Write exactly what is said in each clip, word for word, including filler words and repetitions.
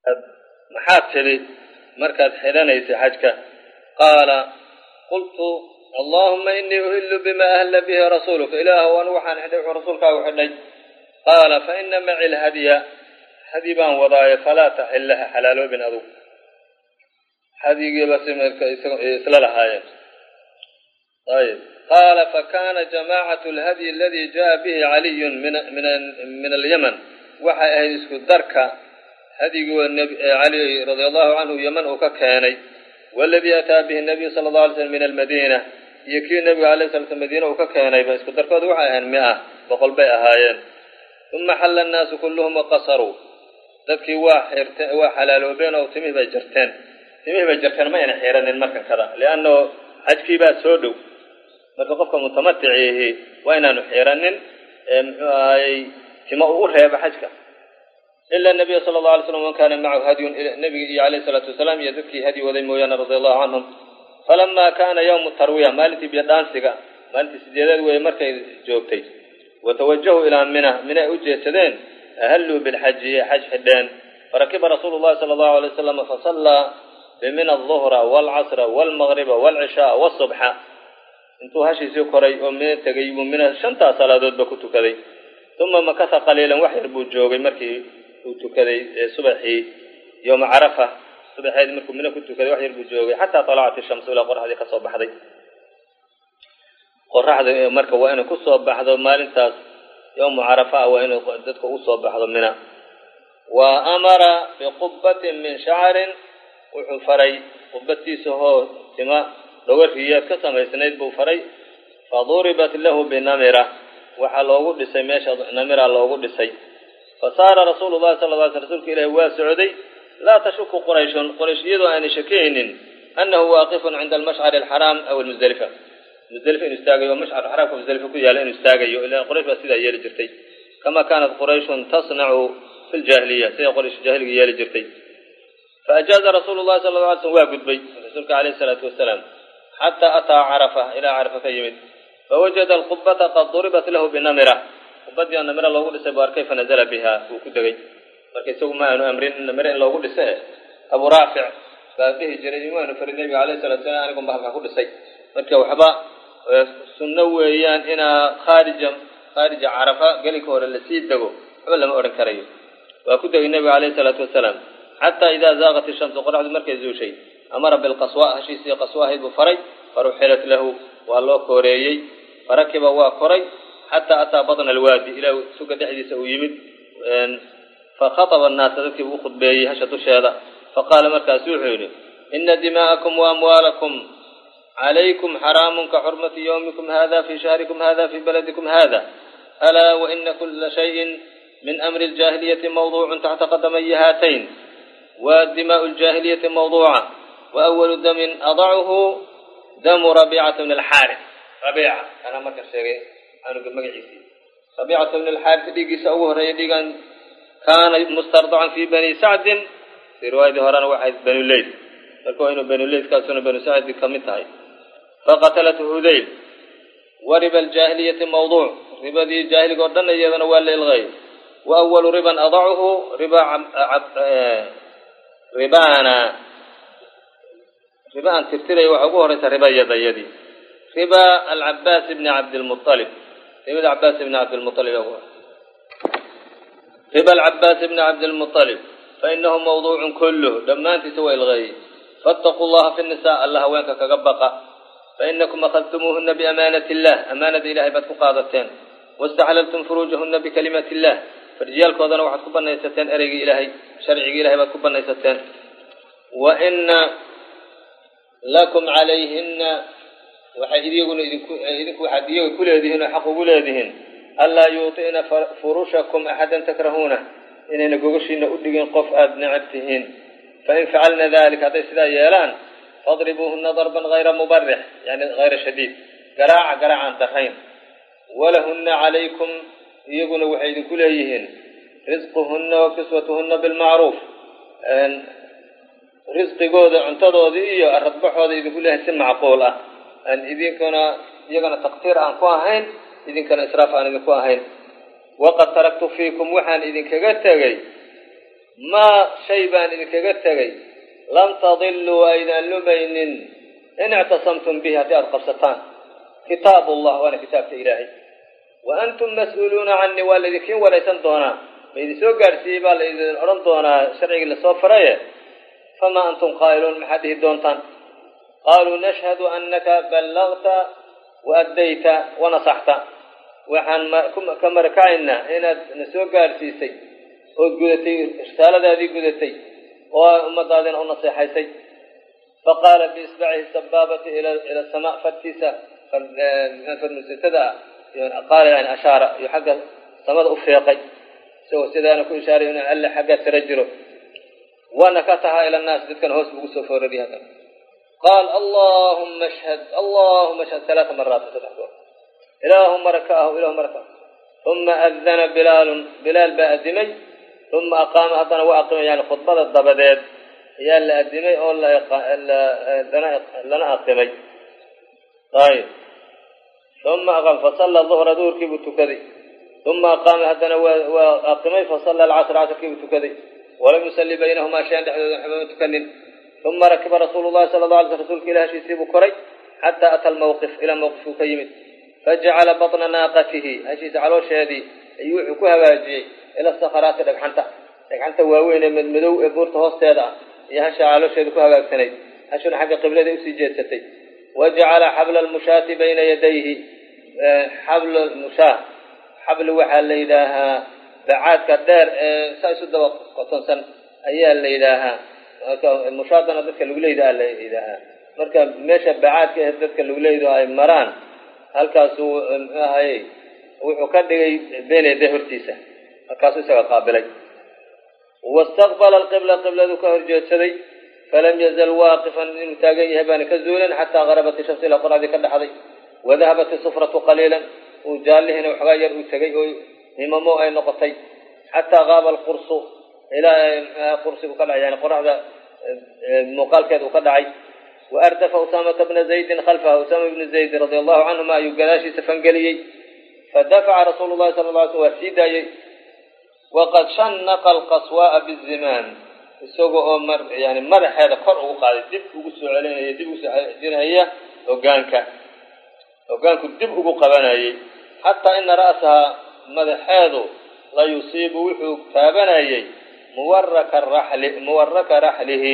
maxaad tidhi markaad xidhanaysa xajka qaala qultu allahuma inii uhillu bima ahla bihi rasuuluka ilaahu anu waxaan xidhay wuxuu rasuulkaagu xidhay qaala fa ina maci lhadya hadi baan wadaayo falaa taxillaha xalaaloobin adugu hadigiiba si marka isla lahaayeen ayb qaala fakana jamaacatu lhadyi aladii jaa bihi caliyun min alyaman waxay ahayd isku darka hadigii cali radia allahu canhu yaman uu ka keenay waladii ataa bihi nabiyu sala allahu alay slm min almadiina iyo kii nebiga alay sala slam madiina uu ka keenayba isku darkooda waxay ahayn mia boqol bay ahaayeen uma xalla annaasu kulluhum waqasaruu dadkii waa xirte waa xalaaloobeen oo timihii bay jarteen timihii bay jarteen ma ayna xiiranin markan kada lianno xajkii baa soo dhow marka qofka mutamatici waa inaanu xiiranin muxuu ahayey tima uu u reebo xajka ila nabiya sala allahu alay slam man kana macahu hadyun nabiga iyo alayhi salaatu wasalaam iyo dadkii hadyi waday mooyaane radia allahu canhum falama kana yawmu tarwiya maalintii biyodhaansiga maalintii sideedeed weeye markay joogtay watawajahuu ilaa mina minay u jeedsadeen ahalluu bilxaji xaj xidheen farakiba rasuulu llahi sala allahu alay wasalam fasallaa bimina aduhra waalcasra waalmagriba waalcishaa wasubxa intuu hashiisii koray oo mina tegay buu mina shantaas salaadoodba ku tukaday uma makasa qaliilan wax yar buu joogay markii uu tukaday subaxii yowma carafa subaxeedii markuu mina ku tukaday wax yar buu joogay xataa talacat ishamsu ilaa qoraxdii ka soo baxday qoraxda marka waa inay kusoo baxdo maalintaas yowmu carafa waa inay dadka usoo baxdo mina wa amara biqubbatin min shacarin wuxuu faray qubbadtiisa hoo tima dhogoriyaad ka samaysnayd buu faray faduribat lahu binamira waxaa loogu dhisay meesha namira loogu dhisay fasaara rasuulu llahi sala lla alay sl rsulka ilaahi waa socday laa tashuku qurayshun quraysh iyadoo aanay shakiyaynin annahu waaqifun cinda almashcari alxaraam aw almusdalifa musdalifa inuu istaagayo mashcar xaraamka musdalifa ku yaala inuu istaagayo ilaa quraysh baa sidaa yeeli jirtay kama kaanat qurayshun tasnacu fi ljahiliya sida quraysh jaahiliga yeeli jirtay faajaaza rasuulu llahi sala lla alay slm waa gudbay rasuulka alayhi salaatu wasalaam xataa ataa carafa ilaa carafa ka yimid fawajada alqubbata qad duribat lahu binamira qubbadii oo namira loogu dhisay buu arkay fanazala biha wuu ku degay marka isagu ma aanu amrin namira in loogu dhise abu raafic baa dhihi jiray imaanu farid nabiga alayhi salatu wasalaam anigu baa halkaa ku dhisay marka waxba sunno weeyaan inaa khaarija khaarija carafa gelinka hore lasii dego waxba lama odhan karayo waa ku degay nabiga alayhi salaatu wasalaam xataa idaa zaaqat ishamsu qoraxdu markay zuushay amara bilqaswa hashiisii qaswa ahayd buu faray faruxilat lahu waa loo kooreeyey farakiba waa koray xataa ataa batna alwaadi ilaa suga dhexdiisa uu yimid fakhataba annaasa dadkii buu u khudbeeyey hasha dusheeda faqaala markaasu wuxuu yidhi ina dimaa'akum waamwaalakum calaykum xaraamun ka xurmati yawmikum hada fi shahrikum hada fi baladikum hada alaa waina kula shayin min amri aljaahiliyati mawduucun taxta qadamayi haatayn wa dimaa'u aljaahiliyati mawduuca waawalu damin adacuhu damu rabiicata bni alxaaris rabiica anaa marka sheegay anuga magaciisii rabiicata bni alxaaris dhiiggiisa ugu horreeyay dhiigan kaana mustardacan fi bani sacdin si riwaayadii horena waxay banu leyd marka waa inuu banu leydkaasuna banu sacdi ka mid tahay faqatalathu hudayl wariba aljaahiliyati mawduuc ribadii jaahiliga oo dhan iyadana waa la ilqay wa awalu riban adacuhu riba ribaana riba aan tirtiraya waxaa ugu horeysa riba yadayadii riba alcabaas bni cabdilmualib ribada cabaas bni cabdilmualib riba alcabaas bni cabdilmualib fainahu mawduucun kulluh dhammaantiisa waa ilqeeyey faataquu llaha fi nisa alla haweenka kaga baqa fainakum akhadtumuuhuna biamaanati illah amaanada ilahay baad ku qaadateen waاstaxlaltum furuujahuna bikalimati illah farjiyaalkoodana waxaad ku banaysateen ereygii ilaahay sharcigii ilahay baad ku banaysateen wa ina lakum calayhina waxay idiguna idinku idinku waxaad iyaga ku leedihiin oo xaq ugu leedihiin anlaa yuuطi'na furushakum axadan takrahuuna inayna gogashiina u dhigin qof aada necab tihiin fain facalna dalika hadday sidaa yeelaan fadribuuhuna darban hayra mubarix yani hayra shadiid garaaca garaacaan darayn walahuna calaykum iyaguna waxay idinku leeyihiin risquhuna wa kiswatuhuna bilmacruuf risqigooda cuntadoodii iyo aradbaxooda idinku leeyahay si macquul ah aan idinkana iyagana taqtiir aan ku ahayn idinkana israaf aan idinku ahayn waqad taraktu fiikum waxaan idinkaga tegay ما شيبان إذ كجتجي لم تضلوا أيضا لبين إن اعتصمتم بها في القبستان كتاب الله وأنا كتاب إلهي وأنتم مسؤولون عني والذي كن وليس دونا إذا سوقر سيبا إذا أرندونا شرعي للصفرية فما أنتم قائلون من حده دونتان قالوا نشهد أنك بلغت وأديت ونصحت وحن كما ركعنا هنا نسوقر سيسي وقلتي اشتالة هذه قلتي ومضادين أو نصيحي سي فقال بإصبعه السبابة إلى إلى السماء فتيسة فالمستدى قال يعني أشار يحقق سمد أفريقي سوى سيدان كل شاري هنا ألا حقق ترجله ونكتها إلى الناس ذكر هوس بقصة فوردي هذا قال اللهم اشهد اللهم اشهد ثلاث مرات تتحدث إلههم ركاه إلههم ركاه ثم أذن بلال بلال بأدمي ثم أقام هذا وأقام يعني خطبة الضبدات هي اللي أدمي أو اللي لنا أقمي طيب ثم أقام فصلى الظهر دور كيف تكذي ثم أقام هذا وأقمي فصلى العصر عصر كيف تكذي ولم يصلي بينهما شيئا حتى تكنن ثم ركب رسول الله صلى الله عليه وسلم رسول كله شيء سيب كري حتى أتى الموقف إلى موقف كيمت فجعل بطن ناقته هشي زعلوا شادي يوحكوها واجي إلى الصخرات دغحنتا دغحنتا واوين من مدو بورت هوستيدا يهشا على شادكوها واغسنيد هشون حق قبلده اسي جيدستي وجعل حبل المشاة بين يديه حبل المشاة حبل وحا ليداها بعاد كدير سايسو دوا قطنسن ايا ليداها المشاة dadka lagu leeyahay leeyahay marka meesha bacaadka dadka lagu leeyahay ay maraan halkaas uu ahay wuxuu ka dhigay beeneeda hortiisa halkaas uu isaga qaabilay wastaqbala alqibla qibladu ka horjeedsaday falam yazal waqifan mutaagan yahay ka zuulan hatta gharabat ash-shams ila quradi ka dhaxday wadahabat as-sufratu qalilan وجالهنا وحغير وتغي هممو اي نقطي حتى غاب القرص الى قرص وقدع يعني قرعه مقال كذا وقدعي واردف اسامه بن زيد خلفه اسامه بن زيد رضي الله عنهما يقلاشي سفنقلي فدفع رسول الله صلى الله عليه وسلم وقد شنق القصواء بالزمان السوق مر يعني مرح هذا قرء وقال دب وسو علينا دب وسو هي وغانك وغانك دب ugu qabanayay حتى ان راسها مدحاده لا يصيب وحو كابنayay مورك الرحل مورك رحله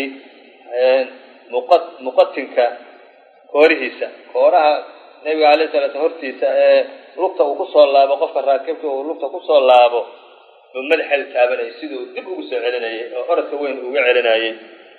مقد مقتنك كوريسا كورها النبي عليه الصلاه والسلام hortiisa lugta uu ku soo laabo qofka raakibka uu lugta ku soo laabo madaxal taabanay sidoo dib ugu soo celinayay oo orodka weyn ugu celinayay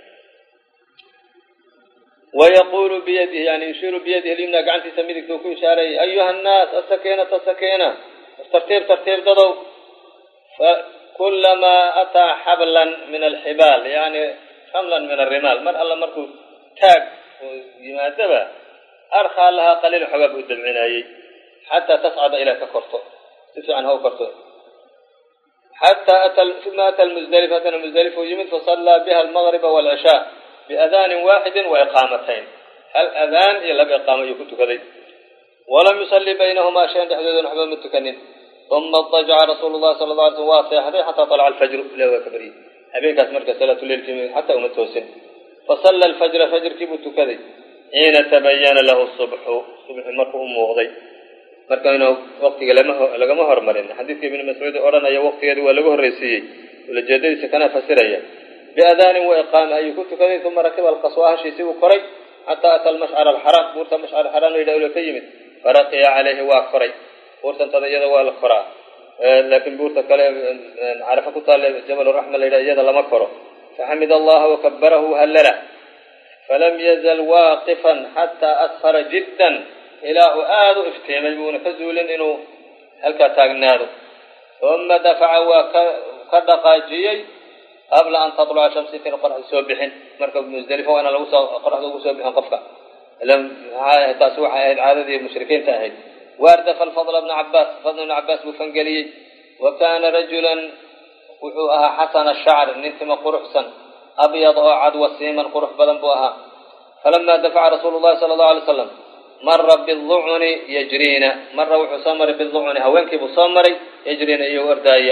ويقول بيده يعني يشير بيده اليمنى قعنتي سميدك تو كو اشاري ايها الناس السكينه السكينه ترتيب ترتيب ددو فكلما اتى حبلا من الحبال يعني حملا من الرمال مر الله مركو تاج يمادبا ارخى لها قليل حباب الدمعناي حتى تصعد الى كفرته تسعن هو كفرته حتى اتى ثم اتى المزدلفه اتى المزدلفه ويمت فصلى بها المغرب والعشاء بأذان واحد وإقامتين هل أذان إلا بإقامة يكون كذي ولم يصلي بينهما شيئا تحديد حباب متكنن ثم اضطجع رسول الله صلى الله عليه وسلم واسع حتى طلع الفجر له كبري أبيك أسمرك صلاة الليل حتى أم التوسن فصلى الفجر فجر كيبت كذي حين تبين له الصبح صبح مركه مغضي مركه إنه وقت لقى مهر مرين حديث ابن مسعود أورانا يا وقت يدوى لقوه الرئيسي وللجديد سكنها فسرية بأذان وإقامة أي كنت كذي ثم ركب القصواها شيء سوى قري حتى أتى المشعر الحرام بورت المشعر الحرام إلى أولى كيمت فرقي عليه واقري بورت انتظر والقرى لكن بورت كلام عرفك طالب جبل الرحمة إلى يد لما كره فحمد الله وكبره هلله فلم يزل واقفا حتى أسخر جدا إلى أؤاد افتهم يبون فزول إنه هل كتاقناه ثم دفع وكدقاجي قبل أن تطلع الشمس في القرح السوبحين مركب مزدلفة وأنا لو قرح السوبحين قفقة لم تسوح عدد المشركين تأهيد واردف الفضل بن عباس فضل بن عباس بفنقلي وكان رجلا وحوها حسن الشعر ننتم قرحسا أبيض عدو السيما قرح بلنبوها فلما دفع رسول الله صلى الله عليه وسلم مر بالضعن يجرين مر وحسامر بالضعن هوانك بصامري يجرين أيه وردايا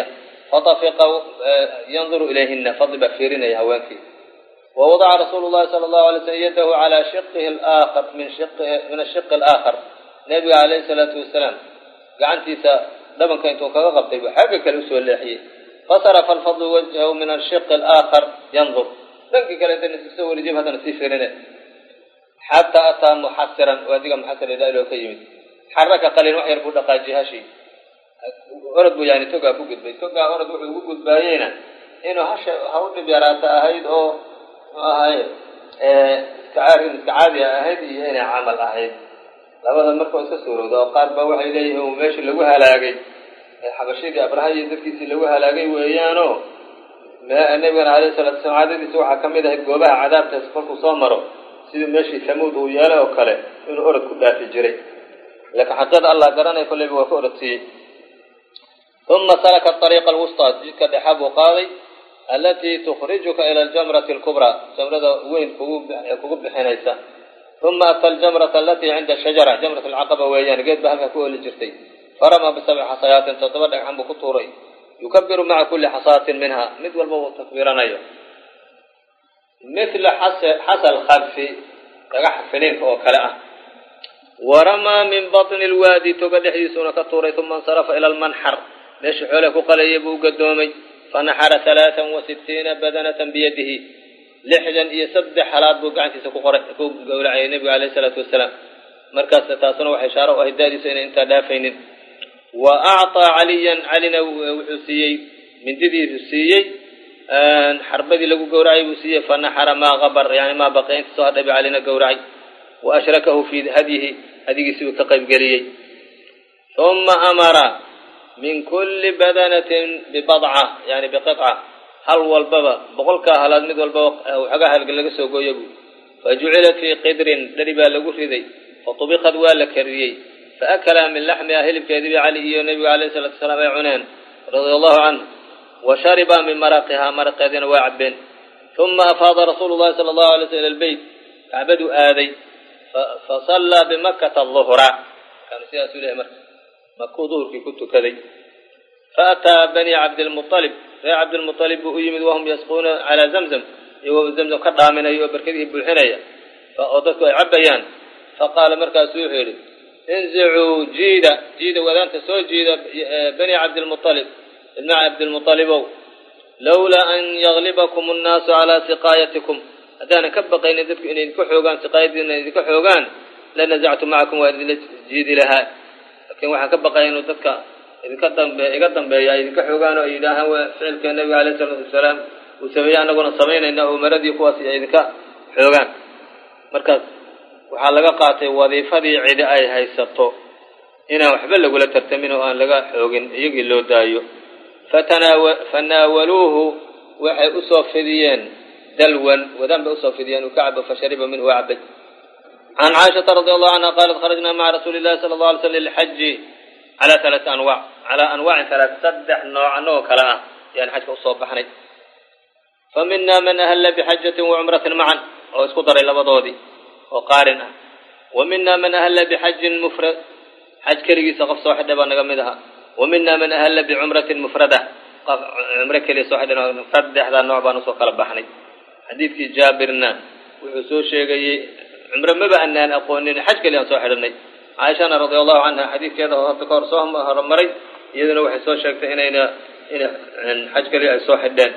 فطفق ينظر إليهن فضب فيرين هوانكي. ووضع رسول الله صلى الله عليه وسلم يده على شقه الآخر من شقه من الشق الآخر. النبي عليه الصلاة والسلام قعنتيسا لما كنت كغبت بحبك الأسوة اللحية فصرف الفضل وجهه من الشق الآخر ينظر لقي قالت أن تسوي رجيب هذا نسيفرنا حتى أتى محسرا وهذه محسر إلى له كيمين حرك قليل وحير بدقا جهاشي أرد يعني توقع فوقد بي توقع أرد وحيد بايينا إنه هش هود بيراتا أهيد أو أهيد استعاري استعادي أهيد يعني عمل أهيد labada markuu iska suurowdo qaar ba waxay leeyihiin meeshii lagu halaagay xabashidii abrahay dadkiisii lagu halaagay weeyaano ma nabiga kaleey sallallahu alayhi wasallam waxa kamid ah goobaha cadaabta qofku soo maro sidii meeshii samuud uu yeelay oo kale inuu orod ku dhaafi jiray laakiin xaqada Allah garanay kulli waa ku orodtay thumma salaka at-tariq al-wusta jidka dhaxab qaadi allati tukhrijuka ila al-jamrati al-kubra jamrada weyn kugu bixinaysa. ثم أتى الجمرة التي عند الشجرة جمرة العقبة ويان قد بها كل الجرتين فرمى بسبع حصيات تتبدأ عن بكتوري يكبر مع كل حصاة منها مثل الموت تكبيرا أيضا مثل حصى الخلف تقح فنين وكلاء ورمى من بطن الوادي تقدح يسون كتوري ثم انصرف إلى المنحر ليش حولك قليب قدومي فنحر ثلاثا وستين بدنة بيده لحجا يسبح حالات بوقعنتي سكو قولعي النبي عليه الصلاة والسلام مركز تاسون وحشارة وهدادي سين انت دافين. وأعطى عليا علينا وحسيي من ددي حسيي حربدي لقو قولعي وسيي فنحر ما غبر يعني ما بقى انت صهد أبي علينا قولعي وأشركه في هديه هديه سوى كقيب قريي. ثم أمر من كل بدنة ببضعة يعني بقطعة هل والبابا بقولك هل مد والبابا وحاجة هل قلنا سوق يبو فجعلت في قدر دربا لجوفذي فطبخت والكريي فأكل من لحم أهل كذب علي النبي عليه الصلاة والسلام عنان رضي الله عنه وشرب من مرقها مرق ذين واعب. ثم أفاض رسول الله صلى الله عليه وسلم إلى البيت عبدوا آذي فصلى بمكة الظهر كان سياسي له مكة مكة ظهر في كنت كذي. فأتى بني عبد المطلب يا عبد المطلب ويمد وهم يسقون على زمزم يو زمزم قطع من أيوة بركته بالحناية فأضفوا عبيان فقال مركز سوحيري انزعوا جيدا جيدا وذان تسوي جيدا بني عبد المطلب مع عبد المطلب لولا أن يغلبكم الناس على سقايتكم أدانا كبقى إن يدك إن يدك حوغان سقايتي إن يدك حوغان لنزعت معكم وأرد جيد لها لكن وحن كبقى إنه تذكى إذا قدم يقدم بيا إذا كحوجان وإذا هو فعل النبي عليه الصلاة والسلام وسمي أنا قلنا صمينا إنه مرد يقاسي إذا كحوجان مركز وحلقة قاتي وظيفة عيد أي هاي سطو هنا وحبل ولا ترتمنه أن لقى حوجن يجي له دايو فتناول فناولوه وحي أصفديان دلوا وذنب أصفديان وكعب فشرب منه وعبد. عن عائشة رضي الله عنها قالت خرجنا مع رسول الله صلى الله عليه وسلم للحج على ثلاث أنواع على أنواع ثلاث صدح نوع نوع كلا يعني حج أصوب بحني. فمنا من أهل بحجة وعمرة معا أو اسقطر إلى بضودي وقارنة. ومنا من أهل بحج مفرد حج كريجي سقف صاحب دبنا جمدها. ومنا من أهل بعمرة مفردة عمرة كلي صاحب مفرد هذا النوع بانوس وقلب بحني. حديث جابرنا وحسوس شيء عمرة ما بأن أنا أقول إن حج كلي صاحب النبي عائشة رضي الله عنها حديث كذا وذكر صهم هرمري يدنا وحسوس شيء هنا هنا هنا حج كلي صاحب دان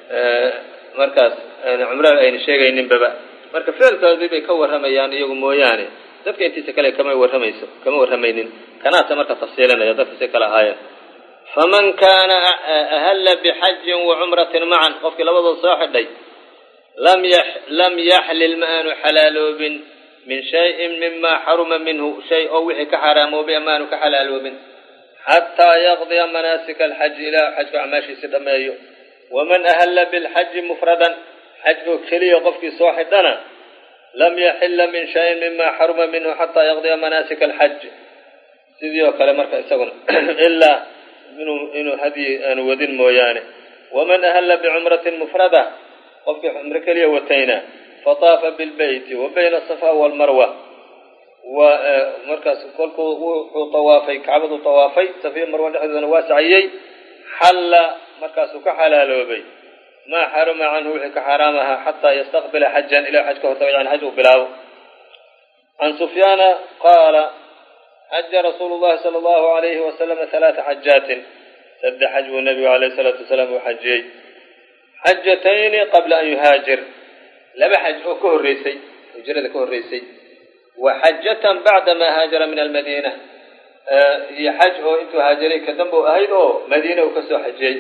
مركز عمرة أين شيء إن ببا مركز فعل كذي بيكور هم يعني يوم مويانه dadka intiisa kale kama warhamayso kama warhamaynin kana tamarka tafsiilana dadka si kala haaya faman kana ahalla bihajj wa umratin ma'an qofki labada saaxiday lam yah lam yahlil ma'anu halalubin min shay'in mimma harama minhu shay' aw wixi ka haraamo bi amanu ka halalubin hatta yaqdi manasik alhajj ila hajj amashi sidamayo waman ahalla bil hajj mufradan hajj kaliya qofki saaxidana لم يحل من شيء مما حرم منه حتى يقضي مناسك الحج سيديو كلام مركز سجن إلا إنه إنه هذه أنو ودين مويانه ومن أهل بعمرة مفردة وفي عمرك اليوتين فطاف بالبيت وبين الصفا والمروة ومركز كل طوافي كعبة طوافي صفي المروة أيضا واسعي حل markaasuu ka xalaaloobay maa xaruma canhu wixii ka xaaraam ahaa xataa yastaqbila xajan ilaa xaj ka hortago yani xaj uu bilaabo. can sufyaana qaala xaja rasuulu llahi sala allahu alayhi wasalama halaata xajaatin saddex xaj buu nebigu alayhi salaatu wasalaam uu xajiyey. xajatayni qabla an yuhaajir laba xaj oo ka horreysay hijrada ka horreysay wa xajatan bacdamaa haajara min almadiina iyo xaj oo intuu haajiray ka dambe u ahayd oo madiina uu kasoo xajiyey.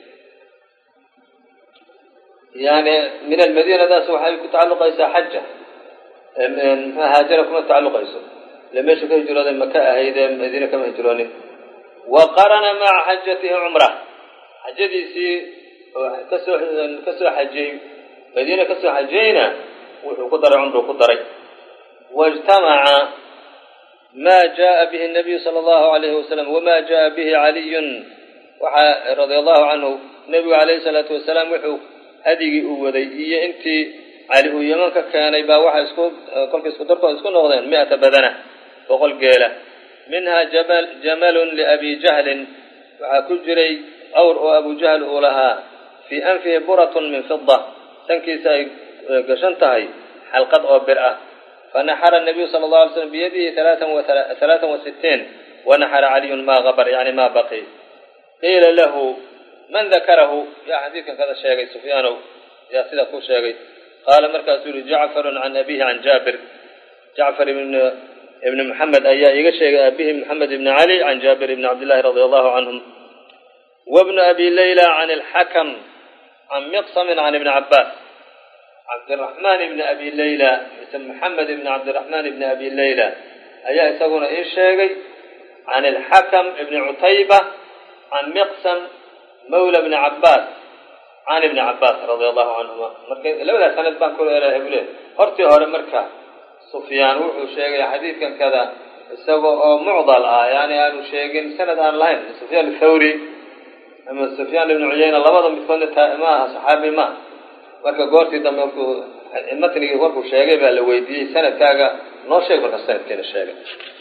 yani min almadiinadaas waxay ku tacalluqaysaa xaja haajara kuma tacalluqayso ile meeshu ka hijrooday maka ahaydee madiina kama hijroonin. wa qarana maca xajatihi cumra xajadiisii oo kasoo kasoo xajiyey madiina kasoo xajiyeyna wuxuu ku daray cumruu ku daray. waijtamaca ma jaءa bihi الnabiyu salى اllahu alayhi wasalam wama jaءa bihi caliyun waxaa radia allahu canhu nebigu alayhi salaatu wasalaam wuxuu hadigii uu waday iyo intii cali uu yaman ka keenay baa waxa isku kolka isku darkood isku noqdeen mi'ata badana boqol geela. minha jabal jamalun liabi jahlin waxaa ku jiray awr oo abu jahl uu lahaa fii anfihi buratun min fida sankiisa ay gashan tahay xalqad oo bir ah. fanaxara الnabiyu sala اllahu alay slam biyadihi halaatan wa sitiin wanaxara caliyun ma gabar yani ma baqi. qiila lahu man dakarahu yaa xadiidkan kada sheegay sufyaanow yaa sidaa ku sheegay. qaala markaasuu yihi jacfarun can abihi can jaabir jacfar ibni moxamed ayaa iga sheegay abihi moxamed ibni cali can jaabir ibni cabdillahi radia allahu canhum. wabnu abi layla can alxakam can miqsamin can ibni cabbaas. cabdiraxmaan ibni abi layla mise moxamed ibni cabdiraxmaan ibni abi layla ayaa isaguna ii sheegay can alxakam ibni cutayba can miqsam mawla bni cabbaas can ibni cabbaas radia allahu canhuma. marka labadaas sanad baan kula elaahay bule hortii hore marka sufyaan wuxuu sheegay xadiidkan kada isagoo oo mucdal ah yani aanu sheegin sanad aan lahayn sufyaan athawri ama sufyaan ibnu cuyayna labada midkoodna ma aha saxaabi ma. marka goortii dambe markuu matnigii warkuu sheegay baa la weydiiyey sanadkaaga noo sheeg marka sanadkeena sheegay.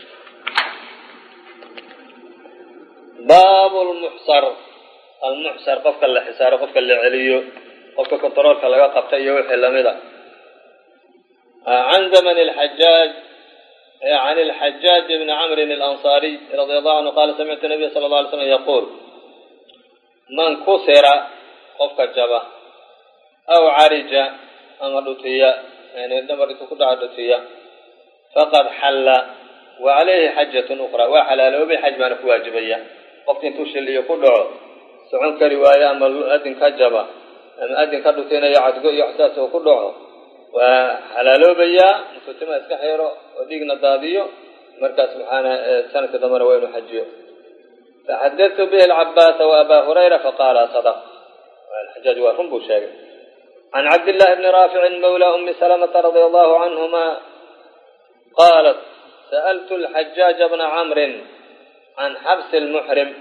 baab lmuxsar almuxsar qofka la xisaaro qofka la celiyo qofka kontaroolka laga qabta iyo wixii lamid a. can zaman alxajaaj can alxajaaj bni camrin alansaariy radia allahu canhu qaala samictu nabiya sala alla alay slam yaquul man kusira qofka jaba aw carija ama dhutiya yani dhamarkiisu ku dhaca dhutiya faqad xalla wa calayhi xajatun ukhra waa xalaaloobay xaj baana ku waajibaya. qofki intuu shiliyo ku dhaco socon kari waayo ama adin ka jaba ama adin ka dhutinayo cadgo iyo waxsaas oo ku dhaco waa xalaaloobayaa intuu tima iska xiro oo dhiigna daadiyo markaas maxaana sanadka dambana waa inuu xajiyo. faxadadtu bihi alcabaasa wa abaa hurayra faqaala sadaq alxajaaj waa run buu sheegay. can cabdillahi bni raaficin mawla umi salamata radia allahu canhuma qaalat sa'altu alxajaaja bna camrin can xabsi lmuxrim.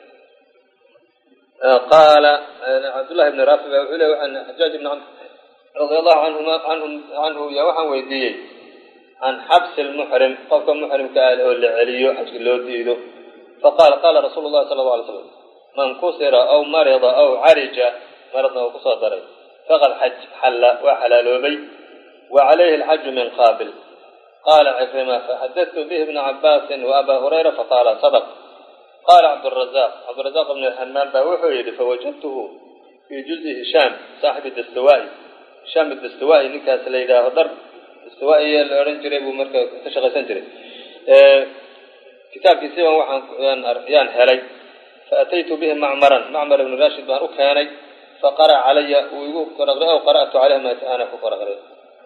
qaala cabdullahi bni raafic baa wuxuu ley waxaan xajaaj ibni camr radia allahu canhuma canhum canhu yaa waxaan weydiiyey can xabsi lmuxrim qofka muxrimka ah oo la celiyo xajka loo diido. faqaala qaala rasuulu llahi sala allau alay slam man kusira aw marida aw carija maradna uu kusoo daray faqad xaj xalla waa xalaaloobay wa calayhi alxaju min qaabil. qaala cikrima faxadadtu bihi bna cabbaasin wa abaa hurayra faqaala sadaq. qaala cabdrazaq cabdirazaq bn hamaan baa wuxuu yidhi fawajadtuhu fii juzi hishaam saaxibi dastawaai hishaam dastawaai ninkaas la yidhaaho dhar dastawaai la odhan jiray buu marka ka shaqaysan jiray kitaabkiisiban waxaan yaan helay faataytu bihi macmaran macmar ibn rashid baan u keenay faqara calaya uu igu qoraqray aw qara'tu caleyh ma ana ku qoraqray.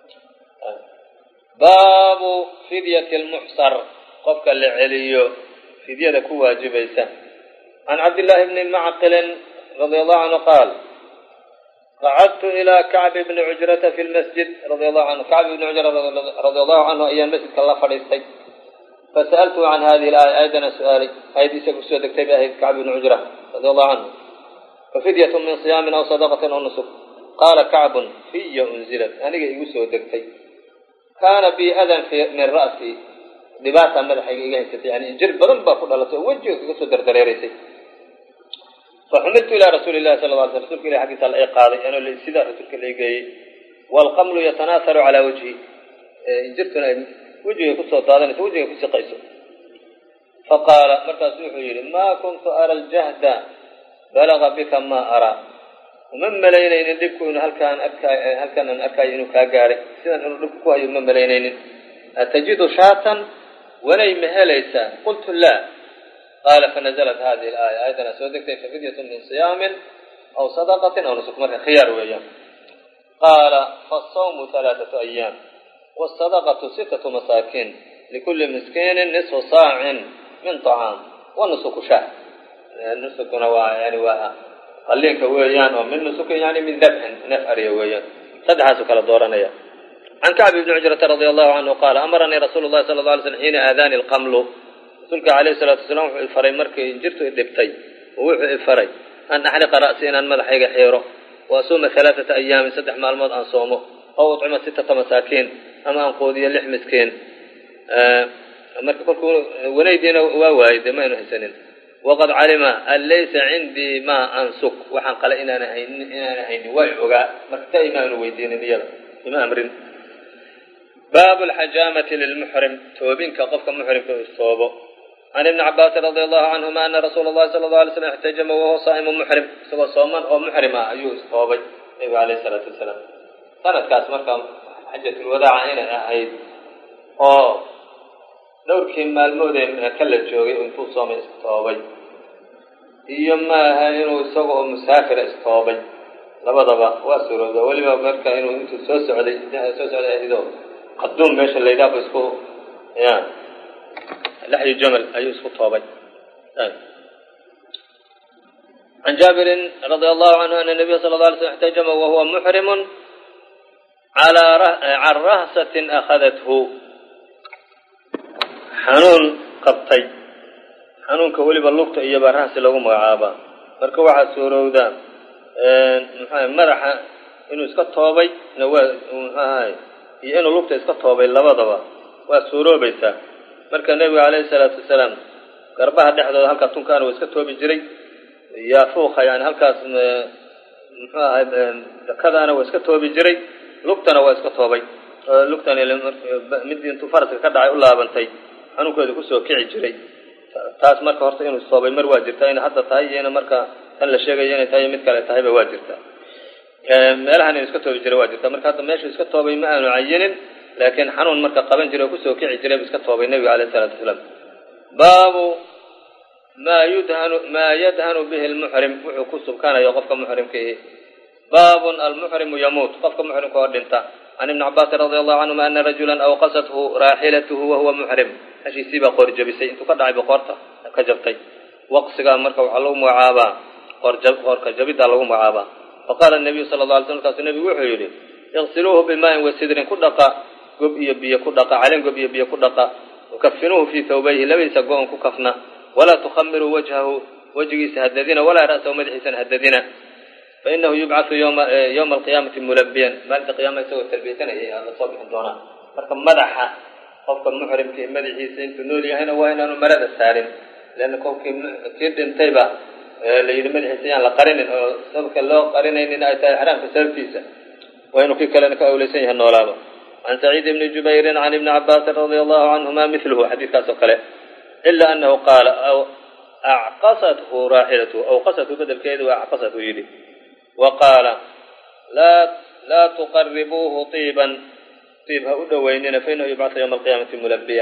baabu fidyati lmuxsar qofka la celiyo fidyada ku waajibaysa. can cabdillahi bni macqilin radia allahu canhu qaal qacadtu ilaa kacbi bni cujrata fi lmasjid radia allahu canhu kacbi bni cujra radia allahu canhu ayaan masjidka la fadhiistay fasa'altuhu can hadihi alaaya aayadana su-aalay aayadii isaga kusoo degtay bay ahayd kacbi bni cujra radia allahu canhu fafidyatu min siyaamin aw sadaqatin aw nusuk. qaala kacbun fiya unzilat aniga igu soo degtay kaana bi adan min ra'si dhibaataa madaxayga iga haysatay yani jir badan baa ku dhalatay oo wejiga kaga soo dardareeraysay. faxumiltu ilaa rasuuli llahi sala lla alay slam rsulka ilah xaggiisa la ii qaaday anoo sidaa rasuulka la igeeyey waalqamlu yatanaaharu calaa wajhi injirtuna ay wejigay kusoo daadanayso wejigay ku siqayso faqaala markaasu wuxuu yidhi maa kuntu ara aljahda balaga bika maa araa uma malaynaynin dhibku inu halkaan arkaay halkaan aan arkaayo inuu kaa gaaray sidan inuu dhibku ku hayo uma malaynaynin atajidu shaatan walay ma helaysaa qultu laa qaala fanaزlat hadihi alaaya aayadana soo degtay fafidyatu min siyaamin aw sadaqatin aw nusuk marka khiyaar weeyaan qaala faالsawmu halaaثatu ayaam wالsadaqatu sitatu masaakiin likuli miskiinin nisfu saacin min طacaam wanusuku shaah nusukuna waa yani waa qaliinka weeyaan oo min nusukin yani min dabxin neef ariya weeyaan saddexaasu kala dooranaya can kacbi bni cujrata radia allahu canhu qaala amaranii rasuulu llahi sala alla alay slam xiina aadaani alqamlu rasuulka calayhi salaatu wasalaam wuxuu ifaray markii injirtu idhibtay oo wuxuu ifaray an axliqa ra'si inaan madaxayga xiiro wa asuuma halaaثata ayaamin saddex maalmood aan soomo aw ucima sitata masaakiin ama aan quudiyo lix miskiin marka kolkuu wanaydiina waa waayey dee ma aynu haysanin waqad calima an laysa cindii maa ansuk waxaan qale inaan haynin inaan haynin way ogaa marka ta imaanu weydiinin iyada ima amrin baabu alxajaamati lilmuxrim toobinka qofka muxrimka u istoobo can ibni cabaasin radia allahu canhuma ana rasuula allahi sala allau alay slam ixtajama wahuwa saa'imu muxrim isagoo sooman oo muxrim ah ayuu istoobay nabiga alayhi salaatu wasalaam sanadkaas marka xajatulwadaaca inay ahayd oo dhowrkii maalmoodee ka la joogay intuu soomay istoobay iyo maaha inuu isaga oo musaafira istoobay labadaba waa surooda weliba marka inuu intuu soo socday soo socday ahido qaduum meesha la yidhaafo isku ya laxyu jamal ayuu isku toobay can jaabirin radia allahu canhu ana nabiya sala alla alay slam ixtajama wahuwa muxrimun can rahsatin akhadathu xanuun qabtay xanuunka weliba lugta iyo baa rahsi lagu magacaabaa marka waxaa suurowda muxuaha madaxa inuu iska toobay na waa muxuahay iyo inuu lugta iska toobay labadaba waa suuroobaysaa marka nebiga calayhi salaatu wasalaam garbaha dhexdooda halkaa tunkaana waa iska toobi jiray yaafuuqa yani halkaas muxuu ahay dakadaana waa iska toobi jiray lugtana waa iska toobay lugtani midii intuu faraska ka dhacay u laabantay xanuunkeedu kusoo kici jiray taas marka horta inuu istoobay mar waa jirtaa ina hadda tahay iyo ina marka tan la sheegayo inay tahay mid kale tahayba waa jirtaa meelahan inuu iska toobi jiray waa jirtaa marka hadda meeshuu iska toobay ma aanu cayinin laakiin xanuun marka qaban jiray oo kusoo kici jiray bu iska toobay nebiga alayhi salaatu wasalaam baabu maa yudhanu maa yadhanu bihi almuxrim wuxuu ku subkanayo qofka muxrimkiihi baabun almuxrimu yamuut qofka muxrimka oo dhinta can ibni cabaasin radia allahu canhuma ana rajulan awqasathu raaxilatuhu wahuwa muxrim hashiisii baa qoor jabisay intuu ka dhacay boqorta ka jabtay waqsigaa marka waxaa lagu magacaabaa qoorka jabiddaa lagu magacaabaa faqaala nabiyu sala la alay slam markaasu nebigu wuxuu yidhi iqsiluuhu bimaain wasidrin ku dhaqa gob iyo biyo ku dhaqa caleen gob iyo biyo ku dhaqa wakafinuuhu fii thawbayhi labadiisa go-on ku kafna walaa tukhamiruu wajhahu wejigiisa hadadina walaa ra'sahu madaxiisana hadadina fainahu yubcathu yoma yowma alqiyaamati mulabiyan maalinta qiyaama isagoo tarbiyeysanayay aa lasoo bixin doonaa marka madaxa qofka muxrimkii madaxiisa intuu nool yahayna waa inaanu marada saarin leanna kolkii kii dhintayba la yidhi madaxiisa yaan la qarinin oo sababka loo qarinaynin ay tahay xaraamka sababtiisa waa inuu kii kalena ka awleysan yahay noolaaba can saciid ibni jubayrin can ibni cabaasin radia allahu canhuma miluhu xadiidkaas oo kale ila anahu qaala acqasathu raaxilatuhu awqasathu bedelkeedu waa acqasathu yidhi wa qaala laa laa tuqaribuuhu tiiban tiib ha u dhoweynina fainahu yubcathu yowma alqiyaamati mulabiya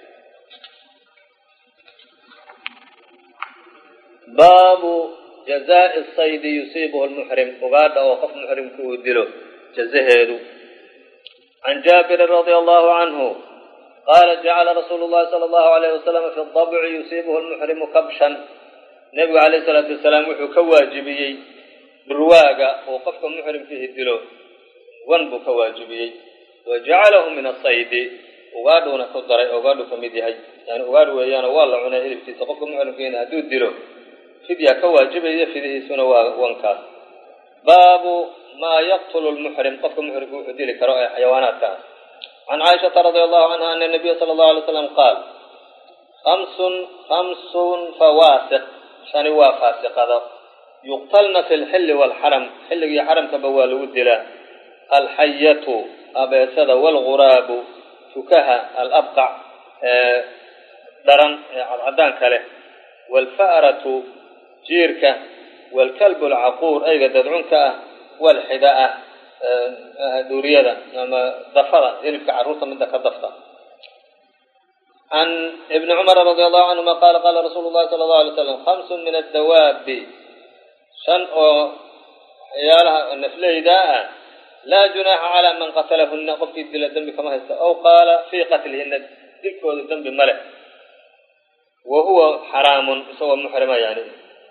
baabu jazaa'i saydi yusiibuhu lmuxrim ugaadha oo qof muxrimka uu dilo jazaheedu can jaabirin radia allahu canhu qaala jacala rasuulu llahi sala allahu alayhi wasalam fi dabci yusiibuhu lmuxrimu kabshan nebigu calayhi salaatu wasalaam wuxuu ka waajibiyey dhurwaaga uu qofka muxrimkiihi dilo wan buu ka waajibiyey wa jacalahu min asaydi ugaadhuuna ku daray ugaadhu ka mid yahay yani ugaadh weeyaano waa la cunay hilibkiisa qofka muxrimkiina hadduu dilo fidya ka waajibaya fidihiisuna waa wankaas baabu maa yaqtulu lmuxrim qofka muxrimka wuxuu dili karo ee xayawaanaadka ah can caaishata radia allahu canha ana nabiya sala allahu alay slam qaal hamsun hamsun fawaasiq shani waa faasiqado yuqtalna fi lxilli waalxaram xilligii xaramkaba waa lagu dilaa alxayatu abeesada waalguraabu tukaha alabqac ee dharan ee cadcadaanka leh waalfa'ratu jiirka waalkalbu alcaquur ayga dadcunka ah waalxidaa dhuuriyada ama dafada hilibka carruurta midda ka dafta. can ibni cumara radi allahu canhuma qaala qaala rasuulu llahi sala allahu alay slam khamsun min addawaabi shan oo waxyaalaha nafleydaa ah laa junaaxa calaa man qatalahunna qofkii dila dembi kama haysta aw qaala fii qatlihina dilkooda dembi ma leh wa huwa xaraamun isagoo muxrima yani.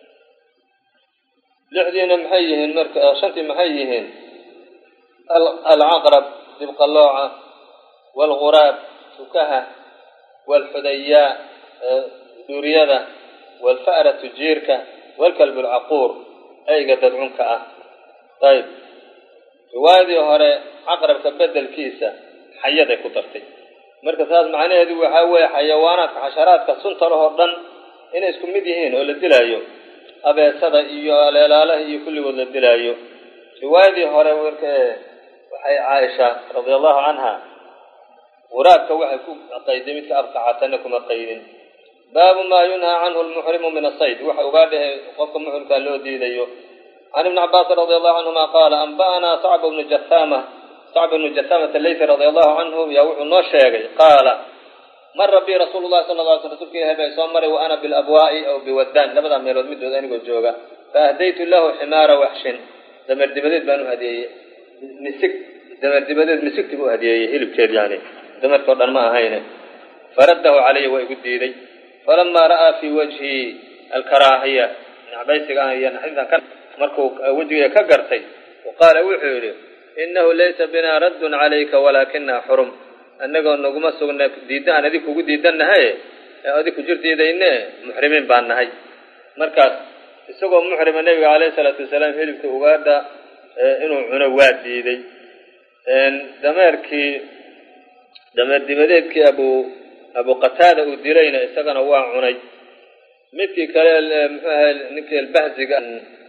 lixdiina maxay yihiin marka shantii maxay yihiin alcaqrab dibqalooca waalguraab tukaha waalxudayaa duuriyada waalfa'ratu jiirka waalkalbu alcaquur ayga dadcunka ah. ayb riwaayadii hore caqrabka bedelkiisa xayaday ku dartay marka saas macnaheedu waxaa weeye xayawaanaadka xasharaadka sunta lahoo dhan inay isku mid yihiin oo la dilaayo abeesada iyo aleelaalaha iyo kulligood la dilaayo. riwaayadii hore warkee waxay caaisha radi allahu canha waraabka waxay ku qayday midka abqacatana kuma qaydin. baabu maa yunhaa canhu lmuxrimu min asayd waxa ugaa dhahay qofka muxrimkaa loo diidayo. can ibni cabaasin radi allahu canhuma qaala anba'anaa sacb bnu jathama sacb bnu jathamata laythi radi allahu canhu yaa wuxuu noo sheegay qaala mara bi rasuulu llahi sala lla ly sl rsulka ilahi baa soo maray wa ana bilabwaa'i aw biwaddaan labadaa meelood midood anigoo jooga faahdaytu lahu ximaara waxshin dameer dibadeed baan u hadiyeeyey misig dameer dibadeed misigti buu hadiyeeyey hilibkeed yani dameerkao dhan ma ahayne faraddahu calaya waa igu diiday falamaa ra'aa fii wajhi alkaraahiya nacbaysiga iyo naxdintan ka markuu wejiga ka gartay qaala wuxuu yidhi innahu laysa binaa raddun calayka walaakinaa xurum annagoo naguma sugna diidda aan adig kugu diidannahaye ee adig ku jir diidayne muxrimiin baan nahay. markaas isagoo muxrima nebiga calayhi salaatu wasalaam hilibka ugaadha inuu cuno waa diiday. dameerkii dameer dibadeedkii abu abu qataada uu dilayna isagana waa cunay. midkii kale muxuu ahay ninkii albahziga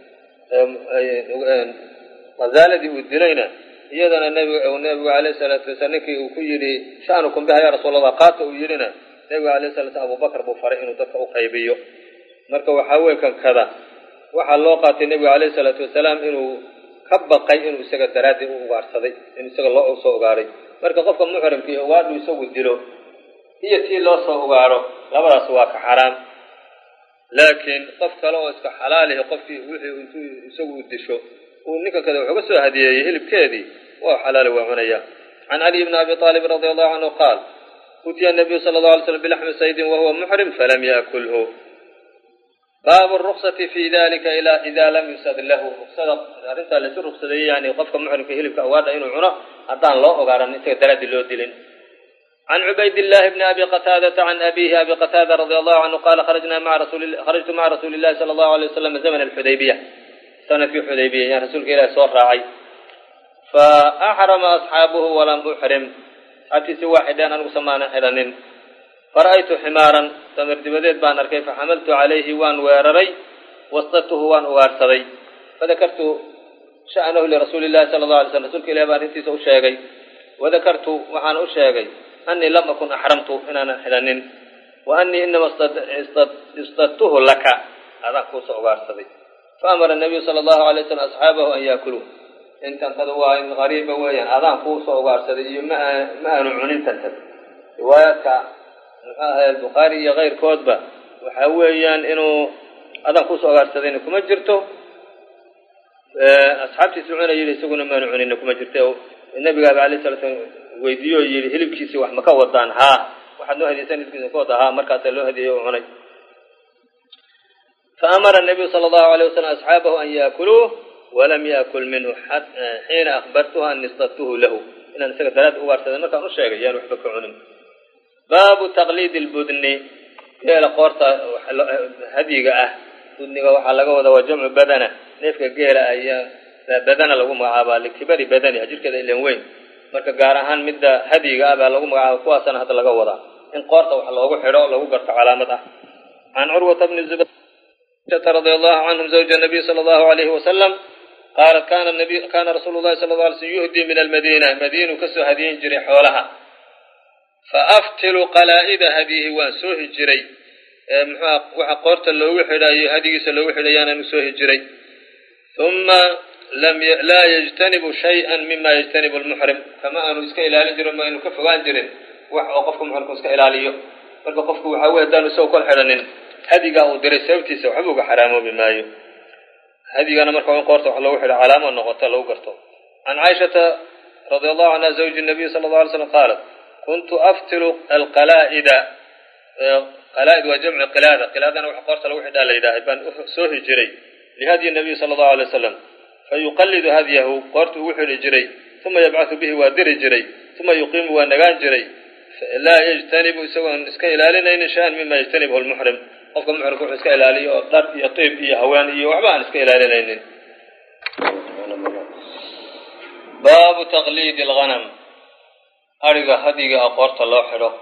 qazaaladii uu dilayna iyadana nebigu nebigu calayhi salaatu wasalaam ninkii uu ku yidhi sha'nukum biha ya rasuul allah qaata uu yidhina nebigu calayhi salatu wasalaam abubakar buu faray inuu dadka u qaybiyo. marka waxaa wey kan kada waxaa loo qaatay nebigu calayhi salaatu wasalaam inuu ka baqay inuu isaga daraaddii u ugaarsaday inuu isaga loo soo ugaaray. marka qofka muxrimkii ugaadhu isagu dilo iyo tii loo soo ugaaro labadaas waa ka xaraam. laakiin qof kale oo iska xalaalihi qofkii wixii intuu isagu u disho uu ninka kada wuxuu ga soo hadiyeeyey hilibkeedii waa xalaali waa cunaya. can caliy bni abi aalib radi allahu canhu qaal utiya nabiyu sala allahu alay slam bilaxmi saydin wahuwa muxrim falam yaakulhu. baabu ruksati fi dalika ida lam yusad lahu ruksada arrintaa laisu ruksadeeyey yani qofka muxrimka hilibka ugaadha inuu cuno haddaan loo ogaaran isaga daraaddii loo dilin. can cubaydillahi bni abi qataadata can abihi abi qataada radi allahu canhu qaala kharajnaa maa rasuuli kharajtu maca rasuuli illahi sala allahu alay wasalam zamana alxudaybiya sanadkii xudaybiya yaan rasuulka ilaahi soo raacay. fa axrama asxaabuhu walam uxrim asxaabtiisi waa xidheen anigu samaanan xidhanin. fara'aytu ximaaran dameer dibadeed baan arkay faxamaltu calayhi waan weeraray wastatuhu waan ugaarsaday. fadakartu sha'nahu lirasuuli illahi sala allahu alay slam rasuulka ilahi baa arrintiisa u sheegay. wadakartu waxaan u sheegay annii lam akun axramtu inaanan xidhanin wa annii inama istadtuhu laka adaan kuusoo ugaarsaday. faamara nabiyu sala allahu alay wasalam asxaabahu an yaakuluu intan tada waa in qariiba weeyaan adaan kuusoo ugaarsaday iyo ma ma aanu cunin tantan. riwaayaadka muxuu ahay albukhaari iyo keyrkoodba waxaa weeyaan inuu adaan kuusoo ugaarsadayna kuma jirto asxaabtiisi cuna yidhi isaguna maanu cunina kuma jirto. nabigaaba alayh salatu slam weydiiyo o yidhi hilibkiisii wax ma ka wadaan haa waxaad noo hadiyeysan hilibkiisa ma ka wada haa markaasaa loo hadiyey oo cunay. faamara nabiyu sala allahu alayh wasalam asxaabahu an yaakuluuh walam yaakul minhu xiina akhbartuhu an istadtuhu lahu inaan isaga daraad ugaarsaday markaan u sheegay yaan waxba ka cunin. baabu taqliidi lbudni geela qoorta hadyiga ah budniga waxaa laga wadaa waa jamcu badana neefka geela ayaa badana lagu magacaabaa likibari badaniha jirkeeda ilan weyn marka gaar ahaan midda hadyiga ah baa lagu magacaaba kuwaasana hadda laga wadaa in qoorta wax loogu xidho lagu garto calaamad ah. can curwata bni zubayr رضي الله عنهم زوج النبي صلى الله عليه وسلم قالت كان النبي كان رسول الله صلى الله عليه وسلم يهدي من المدينة مدينة كسو هدين جري حولها فأفتل قلائد هديه وانسوه جري وحقرت اللو وحداي هديه سلو وحدايانا نسوه جري ثم لم ي... لا يجتنب شيئا مما يجتنب المحرم كما أنه إسكا إلالي جري ما إنه كفقان جري وقفكم محرمكم إسكا إلاليه marka qofku waxa weey hadaan soo kol xiranin hadiga uu diray sababtiisa waxa uu xaraamo bimaayo hadigana marka uu qoorto waxa lagu xiro calaamo noqoto lagu garto an Aisha radhiyallahu anha zawj an-nabi sallallahu alayhi wasallam qalat kuntu aftilu al-qala'ida qala'id wa jam'u qilada qiladana waxa qoorto lagu xidhaa leeyahay baan soo hijiray li hadi an-nabi sallallahu alayhi wasallam fayuqallidu hadiyahu qoorto uu xidhi jiray thumma yab'athu bihi wa diri jiray thumma yuqimu wa nagaan jiray لا يجتنب سواء اسك إلالين شان مما يجتنبه المحرم قف المحرم كل اسك إلالي أو ضرب يطيب يهوان يوعبان اسك إلالين باب تغليد الغنم أرجع هديجة أقرت الله حلو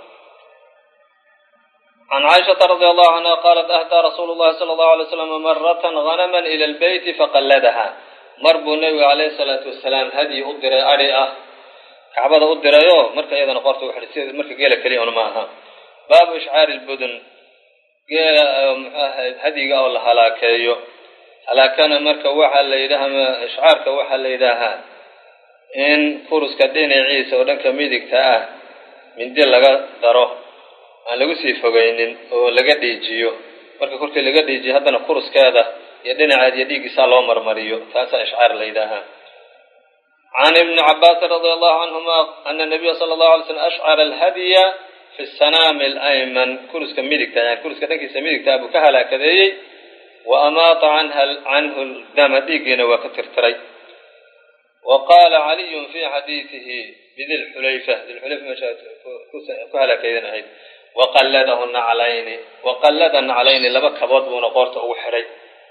عن عائشة رضي الله عنها قالت أهدى رسول الله صلى الله عليه وسلم مرة غنما إلى البيت فقلدها مرب النبي عليه الصلاة والسلام هدي أدر أريئة كعبada u dirayo marka iyadana qorto waxa xiriir marka geela kaliya oo ma aha baab ishcaar al-budun geela hadiga oo la halaakeeyo halaakana marka waxa la yiraahdaa ishcaarka waxa la yiraahdaa in furuska dhinaciisa oo dhanka midigta ah mindi laga daro aan lagu sii fogeynin oo laga dhiijiyo marka korkii laga dhiijiyo hadana furuskeeda iyo dhinaceeda iyo dhiigisa loo marmariyo taas ishcaar la yiraahdaa عن ابن عباس رضي الله عنهما أن النبي صلى الله عليه وسلم أشعر الهدي في السنام الأيمن كرس كميدك يعني كرس كتنكي سميدك تابو كهلا كذي وأماط عنها عنه الدم ديقين وكتر تري وقال علي في حديثه بذي الحليفة ذي الحليفة مشاهد كهلا كذين أيضا وقلده النعلين وقلد النعلين لبك بضب ونقورته وحري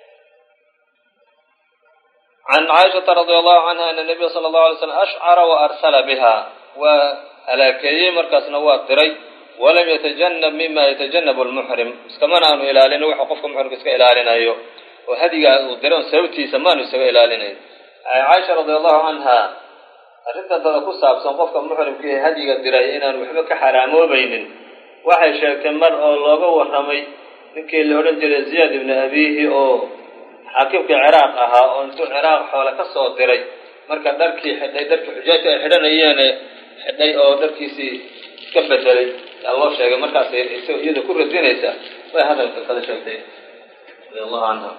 عن عائشة رضي الله عنها أن النبي صلى الله عليه وسلم أشعر وأرسل بها وهلاكي مركز نوات دري ولم يتجنب مما يتجنب المحرم كما أنه إلى لنا وحقفكم محرم كسك إلى لنا أيوه وهذه الدرون سوتي سمانه سوى إلى لنا عائشة رضي الله عنها أردت أن تقص بصنفكم محرم كي هذه الدري إن وحبك حرام وبين واحد شاك مرء الله ورمي نكي اللي رجل زياد بن أبيه أو حاكمك العراق أها وأنتو العراق حول كسو ديري marka darkii xidhay darkii xujaajta ay xidhanayeen xidhay oo darkiisi ka bedelay Allah sheegay markaas iyada ku radinaysa way hadalka kala sheegtay Allah anha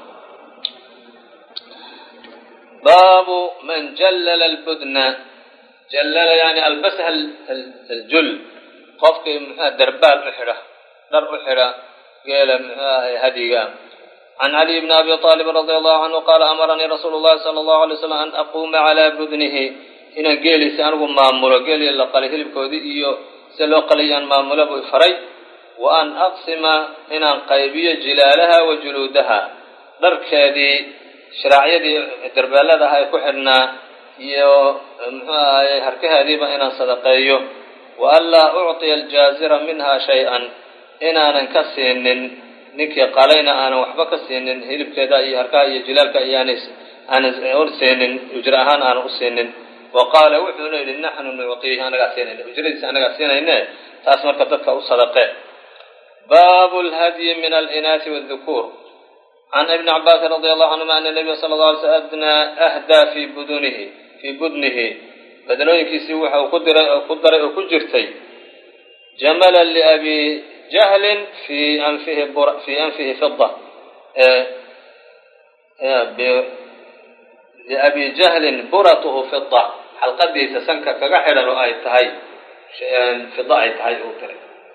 باب من جلل البدن جلل يعني البسها الجل قفك دربال احره در احره قال هديغا عن علي بن أبي طالب رضي الله عنه قال أمرني رسول الله صلى الله عليه وسلم أن أقوم على بدنه إن قيلي سأنقوم مامولا قيلي إلا قال هلب كودي سلو قليا مامولا بفري وأن أقسم إن قيبية جلالها وجلودها درك هذه شرعية دي دربالة هاي كحرنا يو هركها هذه إن صدقيه وألا أعطي الجازر منها شيئا إن أنا نكسين ninkii qalayna aan waxba ka siinin hilibkeeda iyo harka iyo jilaalka iyaanis aan urseinin ujra ahaan aan u siinin waqala wuxuu leeyahay nahnu nu'tihi anaga siinin ujradiisa anaga siinayna taas marka dadka u sadaqee babul hadi min al-inas wal-dhukur an ibn abbas radiyallahu anhu anna nabiy sallallahu alayhi wasallam ahda fi budunihi fi budnihi badalooyinkiisi waxa uu ku diray ku daray oo ku jirtay jamalan li abi جهل في أنفه بر... في أنفه فضة آه... آه... ب... لأبي جهل برته فضة حلقة دي تسنك كجحر رؤية تهي فضة تهي أوتر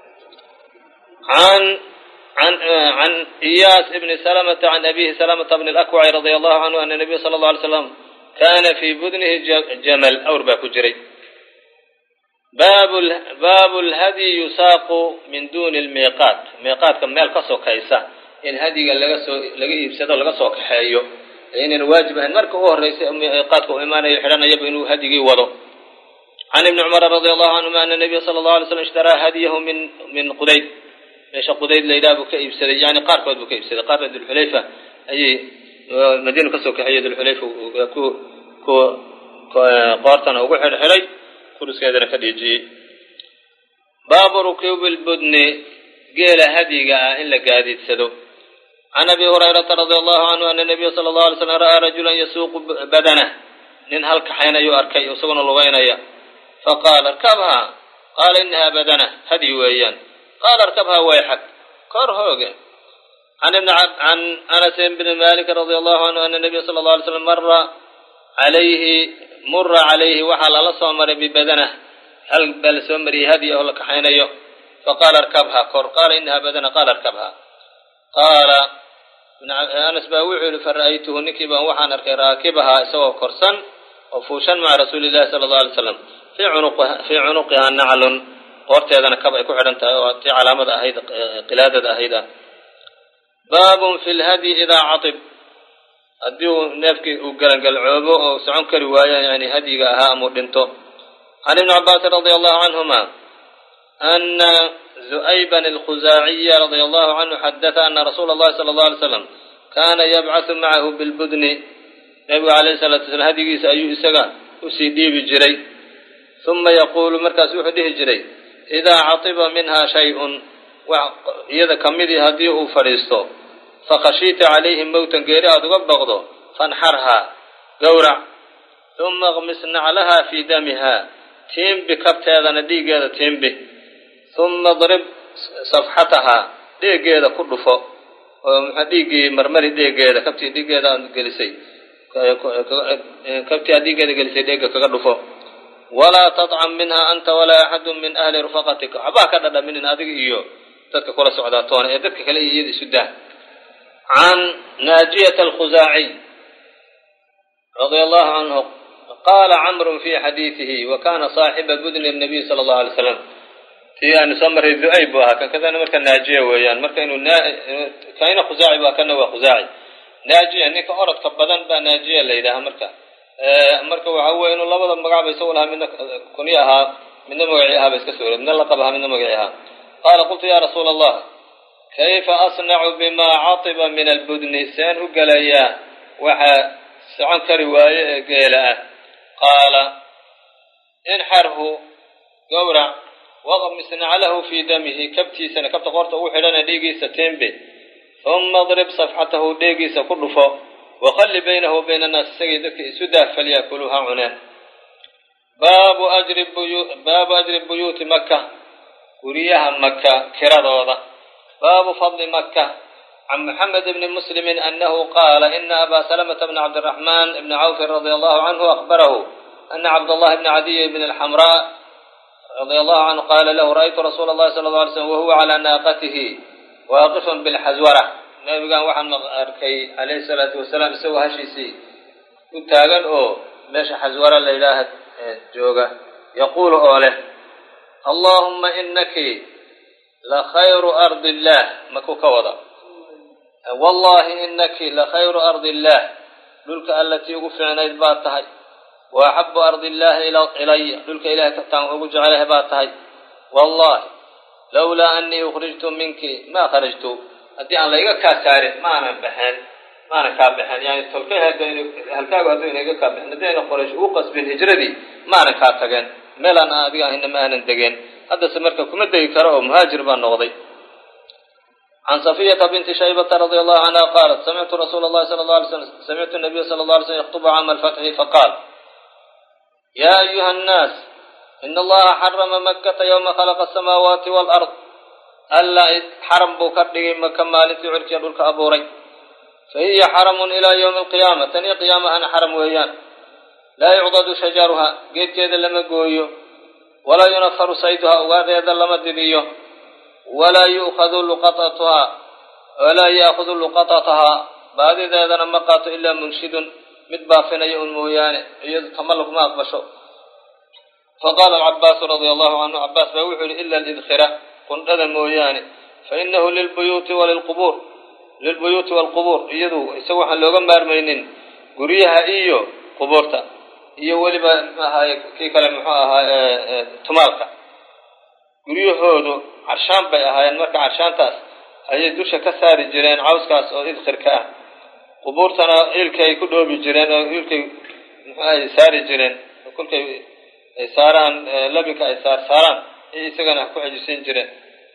عن عن آه... عن إياس ابن سلمة عن أبيه سلمة بن الأكوع رضي الله عنه أن النبي صلى الله عليه وسلم كان في بدنه جمل أو ربا كجري باب باب الهدي يساق من دون الميقات ميقات كم مال كسو كيسا إن هدي laga soo laga iibsado laga soo kaxeeyo in waajib ah marka uu horeysay miiqaadku iimaanay xidhanaya inuu hadigi wado عن ابن عمر رضي الله عنهما أن النبي صلى الله عليه وسلم اشترى هديه من من قديد ايش قديد ليلى بك iibsaday يعني qaarkood buu ka iibsaday qaar ذو الحليفة ayay madiina kasoo kaxiyey dulxulayfa ku ku qoortana ugu xirxiray kuruskeedana ka dhiijiyey. baabu rukuubi lbudni geela hadyiga ah in la gaadiidsado. can abi hurayrata radia allahu canhu ana nabiya sala allahu alay slam ra'aa rajulan yasuuqu badanah nin hal kaxaynayuu arkay isaguna lugaynaya faqaala arkabhaa qaala inahaa badanah hadyi weeyaan qaala arkabhaa wayxak kor hooge. can anas bni malik radia allahu canhu ana nabiya sala allahu alay slam mara alayhi mura calayhi waxaa lala soo maray bibadanah hal baa la soo mariyey hadyi oo la kaxaynayo faqaala arkabhaa kor qaala inahaa badanah qaala arkabhaa qaala anas baa wuxuu yihi fara'aytuhu ninkii baan waxaan arkay raakibahaa isagoo korsan oo fuushan maca rasuuli llahi sala allahu alay slam fii cunuqihaa naclun qoorteedana kab ay ku xidhan tahay oo tii calaamada ahayd qilaadada ahayd ah. baabun fi lhadyi idaa catib haddii uu neefkii uu galangalcoobo oo socon kari waayo yani hadyiga ahaa amuu dhinto. can ibni cabaasin radia allahu canhuma ana zu'ayban alkhuzaaciya radia allahu canhu xadata ana rasuula allahi sala allahu alay slam kaana yabcasu macahu bilbudni nebigu calayhi salatu wasalaam hadyigiisa ayuu isaga usii dhiibi jiray. uma yaquulu markaas wuxuu dhihi jiray idaa catiba minha shay-un iyada ka midii haddii uu fadhiisto fakhashiita calayhi mowtan geeri aada uga boqdo fanxarhaa gowrac uma qmis naclaha fii damiha tiimbi kabteedana dhiiggeeda tiimbi uma drib safxatahaa dheegeeda ku dhufo oo maxaa dhiiggii marmari dheegeeda kabtii dhiiggeeda aad gelisay kabtii aad dhiiggeeda gelisay dheega kaga dhufo. walaa tadcam minha anta walaa axadu min ahli rufaqatika waxbaa ka dhadhaminin adiga iyo dadka kula socdaa toona ee dadka kale iyo iyada isu daa. can naajiyata alkhuzaaciy radia allahu canhu qaala camrun fi xadiidihi wa kana saaxiba budni nabiy sala allahu alay slam tii aanu soo marray du'ayb buu ahaa kan kadana marka naajiya weeyaan marka inuu kaina khuzaaci baa kana waa khuzaaci naajiya ninka orodka badan baa naajiya la yidhaaha marka marka waxa weye inuu labada magacba isagu lahaa midna kuni ahaa midna magacii ahaaba iska soo midna laqab ahaa midna magacii ahaa. qaala qultu ya rasuula allah kayfa asnacu bima catiba min albudni seen u gelayaa waxa socon kari waaye ee geela ah. qaala inxarhu gowrac waqmis naclahu fii damihi kabtiisana kabta qoorta ugu xidhana dhiigiisa tiimbi uma drib safxatahu dheegiisa ku dhufo waqalli baynahu wa bayna annaas isagii dadka isu daa falyakuluha cuneen. baabu ajri baabu ajri buyuuti maka guryaha maka kiradooda. baabu fadli maka. can muxamed bni muslimin anahu qaala ina abaa salamata bna cabdiraxmaan bni cawfin radia allahu canhu akhbarahu ana cabdallahi bna cadiy bn alxamraa radia allahu canhu qaala lahu ra'aytu rasuula allahi sala alla alay slam wahuwa calaa naaqatihi waaqifan bilxaswara nabigan waxaan arkay calayhi salaatu wasalaam isagoo hashiisii u taagan oo meesha xaswara la yidhaaha jooga yaquulu oo leh allaahumma inaki la khayru ardi illaah maku ka wada wallahi inaki la khayru ardi illaah dhulka allatii ugu fiicnayd baad tahay wa axabu ardi illaahi ilaya dhulka ilahay kataan ugu jecelahay baad tahay wallahi lawlaa anii ukhrijtu minki maa kharajtu haddii aan layga kaa saarin maanan baxeen maanan kaa baxeen yani tolkay halkaagu hadduu inaga kaa baxeen haddii ayna qoraysh ugu qasbin hijradii maanan kaa tageen meelaan aan adiga ahina ma aanan degeen haddase marka kuma degi karo oo muhaajir baan noqday. can safiyata binti shaybata radia allahu canha qaalat samictu rasuula allahi sala alla alay slam samictu nabiya sala alla alay slam yaktubu caama alfatxi faqaal yaa ayuha annaas ina allaha xarama makkata yowma khalaqa asamaawaati waalard alla xaram buu ka dhigay maka maalintii cirkiya dhulka abuuray fa hiya xaramun ilaa yowmi alqiyaama tanii qiyaamahana xaram weeyaan laa yucdadu shajaruha geedkeeda lama gooyo walaa yunafaru sayduha ugaadheeda lama dibiyo walaa yu'khadu luqatatuhaa walaa ya'khudu luqatatahaa baadideedana ma qaato ilaa munshidun mid baafinaya un mooyaane iyadu tama laguma aqbasho. faqaala alcabaasu radia allahu canhu cabaas baa wuxuu yihi ila alidkhira qundhada mooyaane fainahu lilbuyuuti walilqubuur lilbuyuuti waalqubuur iyadu isaga waxaan looga maarmaynin guryaha iyo qubuurta iyo weliba muxuu ahaaye kii kale muxuu ahaa tumaalka guryahoodu carshaan bay ahaayeen marka carshaantaas ayay dusha ka saari jireen cawskaas oo idkhirka ah qubuurtana ilkay ku dhoobi jireen oo ilkay maxay saari jireen kulkay ay saaraan labinka ay saar saaraan isagana ku xajisin jireen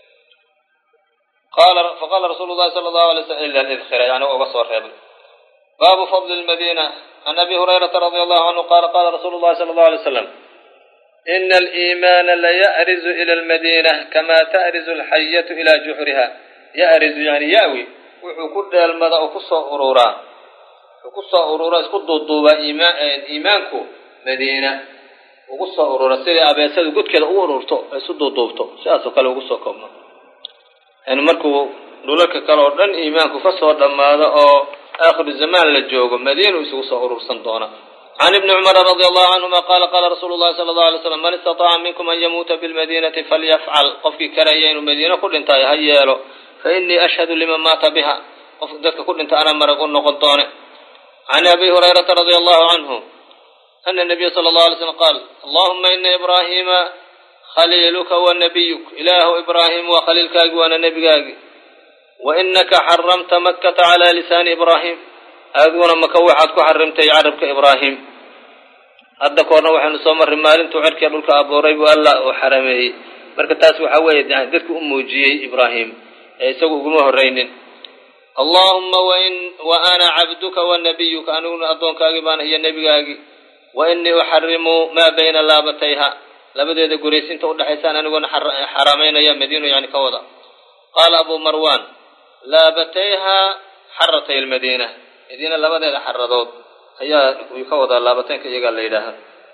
qala faqala rasuulullaahi sallallahu alayhi wasallam illa al-idkhira yani uga soo reebay baabu fadl al-madina an abi hurayrata radiyallahu anhu qala qala rasuulullaahi sallallahu alayhi wasallam إن الإيمان لا يأرز إلى المدينة كما تأرز الحية إلى جحرها يأرز يعني يأوي وكل المدى وقصة أرورا وقصة أرورا اسكت الضوبة إيمان إيمانكو مدينة وقصة أرورا سيري أبي أسد قد كده أورورتو يسد الضوبتو سأسو قالوا قصة كمنا يعني مركو لولاك قالوا لن إيمانكو فصور لما هذا آخر الزمان للجوغ مدينة ويسوسة أرور صندونا عن ابن عمر رضي الله عنهما قال قال رسول الله صلى الله عليه وسلم من استطاع منكم أن يموت بالمدينة فليفعل قفك كريين المدينة كل انت هيالو فإني أشهد لمن مات بها قفك كل انت أنا مرقون نقضانه عن أبي هريرة رضي الله عنه أن النبي صلى الله عليه وسلم قال اللهم إن إبراهيم خليلك ونبيك إله إبراهيم وخليلك وأنا نبيك وإنك حرمت مكة على لسان إبراهيم أذون مكوحاتك حرمت عربك إبراهيم هذا كورنا وحن صومر رمالين تعرك يقولك أبو ريب وألا وحرمه مركز وحويد يعني ذلك أموجي إبراهيم يسوق جموه الرين اللهم وإن وأنا عبدك ونبيك أنا أظنك أجبان هي النبي أجي وإني أحرم ما بين لابتيها لابد إذا قريسين تقول حسان أنا قلنا حرامين يا مدينة يعني كوضا قال أبو مروان لابتيها حرتي المدينة إذن لابد إذا حرضوت هي يكوضا لابتين كي يقال ليلها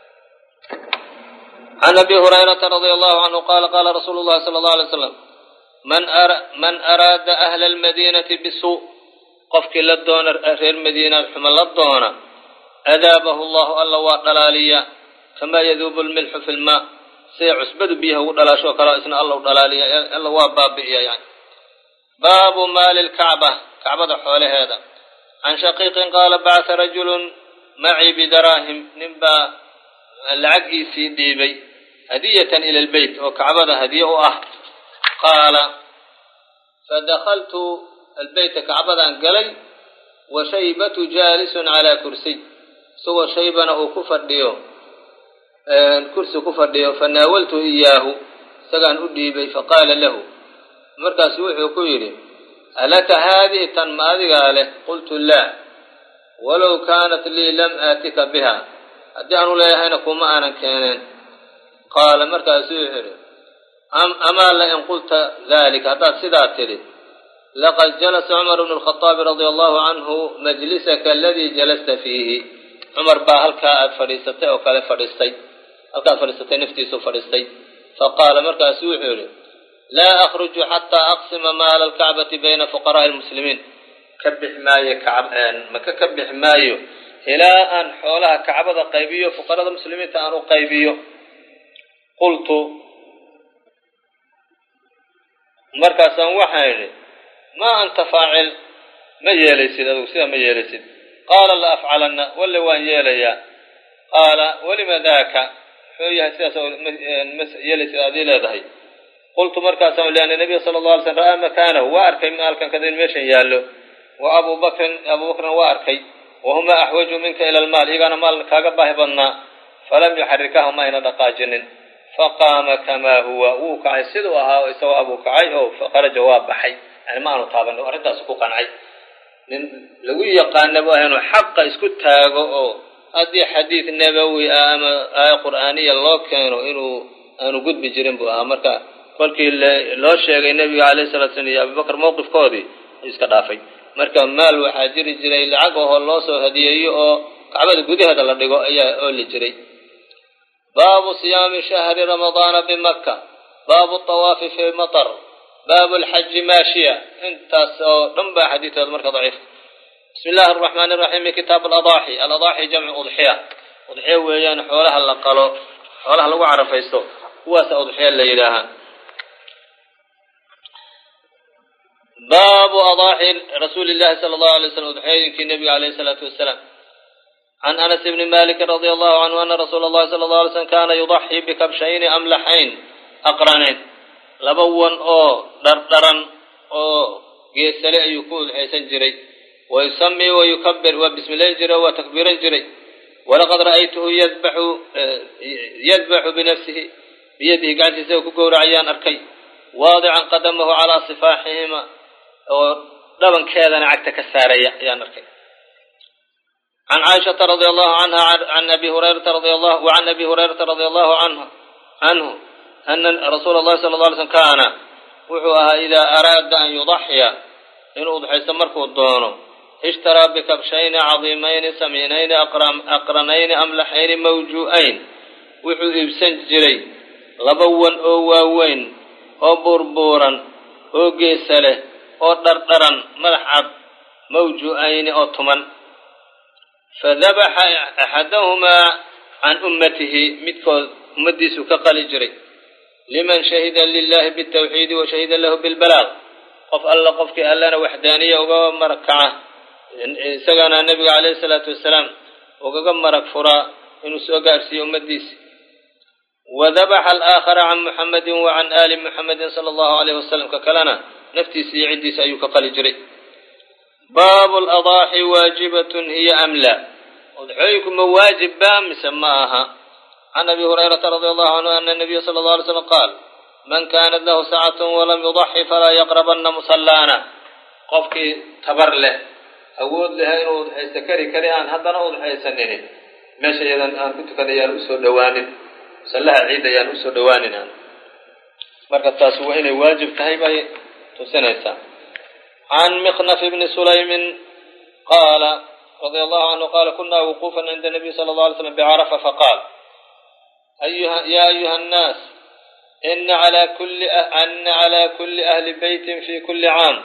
عن أبي هريرة رضي الله عنه قال قال رسول الله صلى الله عليه وسلم من أرى من أراد أهل المدينة بسوء قفك للدون أهل المدينة حمل الدون أذابه الله الله وقلاليا كما يذوب الملح في الماء سيعسبد بها ولا شكرا إسن الله وقلاليا الله وباب بها يعني باب مال الكعبة كعبة حول هذا عن شقيق قال بعث رجل معي بدراهم نبا العقي في ديبي هدية إلى البيت وكعبة هدية أه قال فدخلت البيت كعبة قلي وشيبة جالس على كرسي سوى شيبنا أو كفر ديو الكرسي كفر ديو فناولت إياه سقان أديبي فقال له مركز وحي كيري ألك هذه تنماذج عليه قلت لا ولو كانت لي لم آتك بها أدعن لا يهينكم أنا كانين قال مركز وحي أم أما لئن قلت ذلك هذا سداتري لقد جلس عمر بن الخطاب رضي الله عنه مجلسك الذي جلست فيه عمر باهلك فريستي أو قال فريستي أو فريستي نفتي سو فريستي فقال مركز وحي لا أخرج حتى أقسم مال الكعبة بين فقراء المسلمين كبح ماي كعب ما كبح مايو إلى أن حولها كعبة قيبية فقراء المسلمين تأنوا قيبية قلت مركزا وحيني ما أنت فاعل ما يليسد أو سيا ما يليسد قال لا أفعلن ولا وان يليا قال ولما ذاك حويها سياسة يليسد هذه لا ذهي قلت مركزا لأن النبي صلى الله عليه وسلم رأى مكانه وأركي مال كان كذا المشي يالو وأبو بكر أبو بكر وأركي وهما أحوج منك إلى المال إذا أنا مال كاجبه بنا فلم يحركهما إلى دقاجن فقام كما هو وقع سدوها وسوى أبو كعي أو فقال جواب بحي يعني ما أنا طابا أريد أسكوك عن عي لو يقال نبوه إنه حق إسكتها أو هذه حديث النبوي أما آية قرآنية الله كانوا إنه أنا قد بجرين بها مركا قلكي لا شيء النبي عليه الصلاة والسلام يا أبي بكر موقف قاضي إسكتافي مركا مال وحاجر جري لعقه الله سو هديه أو كعبة قدي هذا اللي قال أيه أول جري باب صيام شهر رمضان بمكة باب الطواف في المطر باب الحج ماشية انت نبا حديث هذا المركز ضعيف بسم الله الرحمن الرحيم كتاب الأضاحي الأضاحي جمع أضحية أضحية ويان حولها اللي قالوا حولها اللي عرف يستو هو سأضحية اللي إلها باب أضاحي رسول الله صلى الله عليه وسلم أضحية كالنبي عليه الصلاة والسلام عن أنس بن مالك رضي الله عنه أن رسول الله صلى الله عليه وسلم كان يضحي بكبشين أملحين أقرنين لبوا أو دردرا أو جيسلي يكون حيسن جري ويسمي ويكبر وبسم الله جري وتكبير جري. ولقد رأيته يذبح يذبح بنفسه بيده قاعد يسوي كقول عيان أركي واضعا قدمه على صفاحهما ولبن كذا نعكتك السارية يا نركي. عن عائشة رضي الله عنها عن أبي هريرة رضي الله وعن أبي هريرة رضي الله عنه عنه أن رسول الله صلى الله عليه وسلم كان وحوها إذا أراد أن يضحي إن أضحي سمركو الدونه اشترى بكبشين عظيمين سمينين أقرنين أملحين موجوئين وحو إبسن جري لبوا أو واوين أو بربورا أو قيسله أو دردرا ملحب موجوئين أو تمن فذبح أحدهما عن أمته متكو مدس كقل جري لمن شهد لله بالتوحيد وشهد له بالبلاغ قف الله قفك ألنا وحدانية وقوم مركعة سجنا النبي عليه الصلاة والسلام وقوم مرك فرا إنه سوقار سي أمديس. وذبح الآخر عن محمد وعن آل محمد صلى الله عليه وسلم ككلنا نفتي سي عندي سأيك قل جري. باب الأضاحي واجبة هي أم لا؟ أضحيكم واجب بام سماها. عن أبي هريرة رضي الله عنه أن النبي صلى الله عليه وسلم قال من كانت له ساعة ولم يضحي فلا يقربن مصلانا. قفك تبر له أود لها إنه أضحي سكري كريان حتى أنا أضحي سنين ماشي إذا أنا كنت كذا يا أسود دوان سلها عيد يا أسود دوان أنا مركز تاسوين واجب تهيبه تسنيسا. عن مخنف بن سليم قال رضي الله عنه قال كنا وقوفا عند النبي صلى الله عليه وسلم بعرفة فقال أيها يا أيها الناس إن على كل أن على كل أهل بيت في كل عام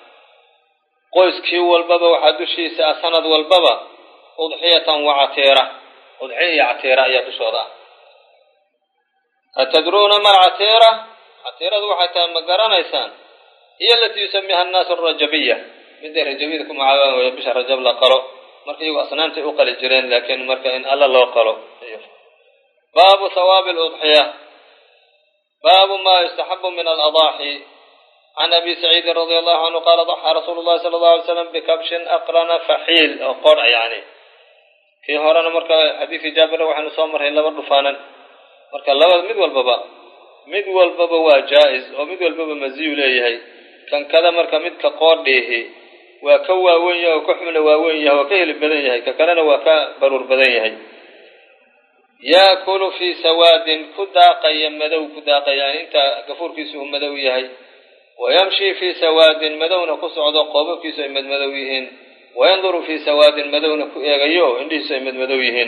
قوس كيو والبابا وحدوشي سأسند والبابا أضحية وعتيرة أضحية عتيرة يا بشورة. أتدرون ما العتيرة؟ عتيرة وحتى مقرن إنسان هي التي يسميها الناس الرجبية من دير رجبيتكم عوام ويبش الرجب لا قرأ مركي وأصنام تأقل الجيران لكن مركي إن الله لا قرأ. باب ثواب الأضحية. باب ما يستحب من الأضاحي. عن أبي سعيد رضي الله عنه قال ضحى رسول الله صلى الله عليه وسلم بكبش أقرن فحيل أو قرع يعني في هرانا مركا حديث جابر وحن صامر إلا برفانا مركا لبد مد والبابا مد والبابا وجائز أو مد والبابا مزيو ليه كان كذا مركا مد كقار ليه وكوا ويا وكحمل وويا وكهل بدنيه ككلنا وكا برور بدنيه يأكل في سواد كداق يمدو كداق يعني أنت كفور كيسهم مدويه ويمشي في سواد مدون قصعد قوب كيسهم مدويهن وينظر في سواد مدون يغيو عندي سيمد مدويهن.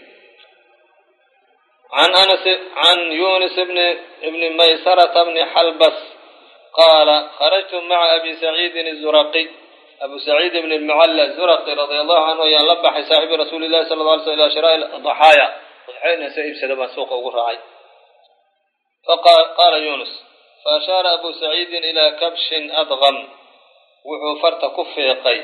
عن أنس عن يونس بن ابن ميسرة بن حلبس قال خرجت مع أبي سعيد الزرقي أبو سعيد بن المعلى الزرقي رضي الله عنه يلبح صاحب رسول الله صلى الله عليه وسلم إلى شراء الضحايا حين سيب سلبا سوق وغرعي. فقال قال يونس فأشار أبو سعيد إلى كبش أضغم وحفرت كفي قي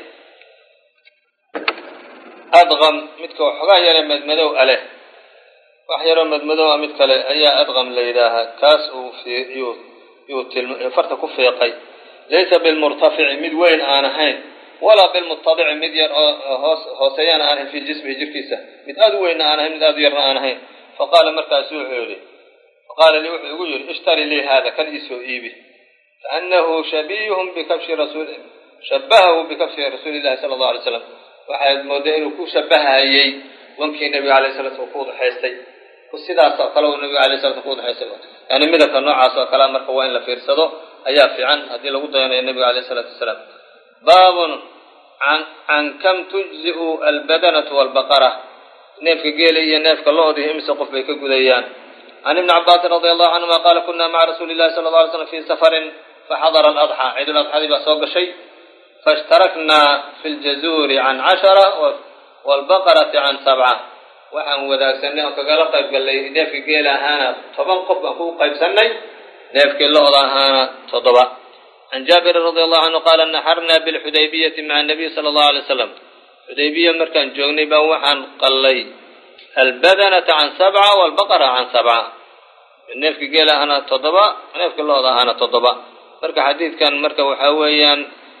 أضغم متك وحغايا مدمدو عليه وحيرا مدمدو متك أي أضغم ليلاها كاس في يوت يوت فرت كفي قي ليس بالمرتفع مدوين آنهين ولا بالمتضع مدير هوسيان آنه في جسمه جركيسة متأدوين آنهين متأدوين آنهين. فقال مركز سوحي فقال لي يقول اشتري لي هذا كان يسوء إيبه فأنه شبيه بكبش رسول شبهه بكبش رسول الله صلى الله عليه وسلم واحد موديل كو شبهها يي وانكي النبي عليه الصلاة والسلام وقود حيستي والسيدة قالوا النبي عليه الصلاة والسلام وقود حيستي يعني مدك النوع عصا كلام مركا وين لفيرسدو أيا في عن هذه لقود يعني النبي عليه الصلاة والسلام. باب عن عن كم تجزئ البدنة والبقرة نيفك قيلي نيفك الله دي امس قف بك قديان. عن ابن عباس رضي الله عنهما قال كنا مع رسول الله صلى الله عليه وسلم في سفر فحضر الأضحى عيد الأضحى بسوق شيء فاشتركنا في الجزور عن عشرة والبقرة عن سبعة وحن وذاك سنة وكقال قيب قال لي نيفك قيلا هانا طبعا قف أخوه قيب سنة نيفك الله هانا تضبع. عن جابر رضي الله عنه قال نحرنا بالحديبية مع النبي صلى الله عليه وسلم حديبية مركان جوني بوحن قال لي البدنة عن سبعة والبقرة عن سبعة النفك قيلها أنا تضبع نفك الله أنا تضبع مركا حديث كان مركا وحويا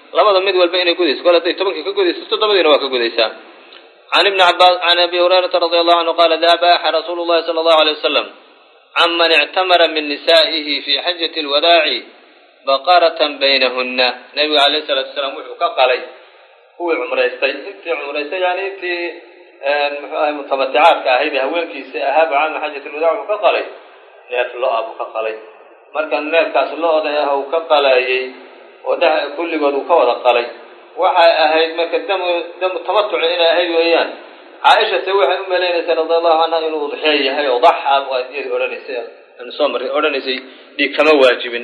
labada mid walba inay gudayso kol hadday tobankii ka gudayso toddobadiina waa ka gudaysaa. can ibni cabbaas can abi hurayrata radi allahu canhu qaala dabaxa rasuulu llahi sala allahu alay wasalam can man ictamara min nisaa'ihi fi xajati alwadaaci baqaratan baynahunna. nabiga alayh salaatu wasalaam wuxuu ka qalay kuwii cumraystay intii cumraystay yani intii muxuu ahay mutamaticaadka ahayd haweenkiisa ahaaba cama xajat alwadaac uu ka qalay neef lo-a buu ka qalay. marka neefkaas lo-da ah uu ka qalayay oo dh kulligood uu ka wada qalay waxay ahayd marka damu damu tamatuci inay ahayd weeyaan. caaishata waxay u malaynaysaa radi allahu canha inuu udxiya yahay oo daxa waa iyadii odhanaysay aan soo marray odhanaysay dhiig kama waajibin.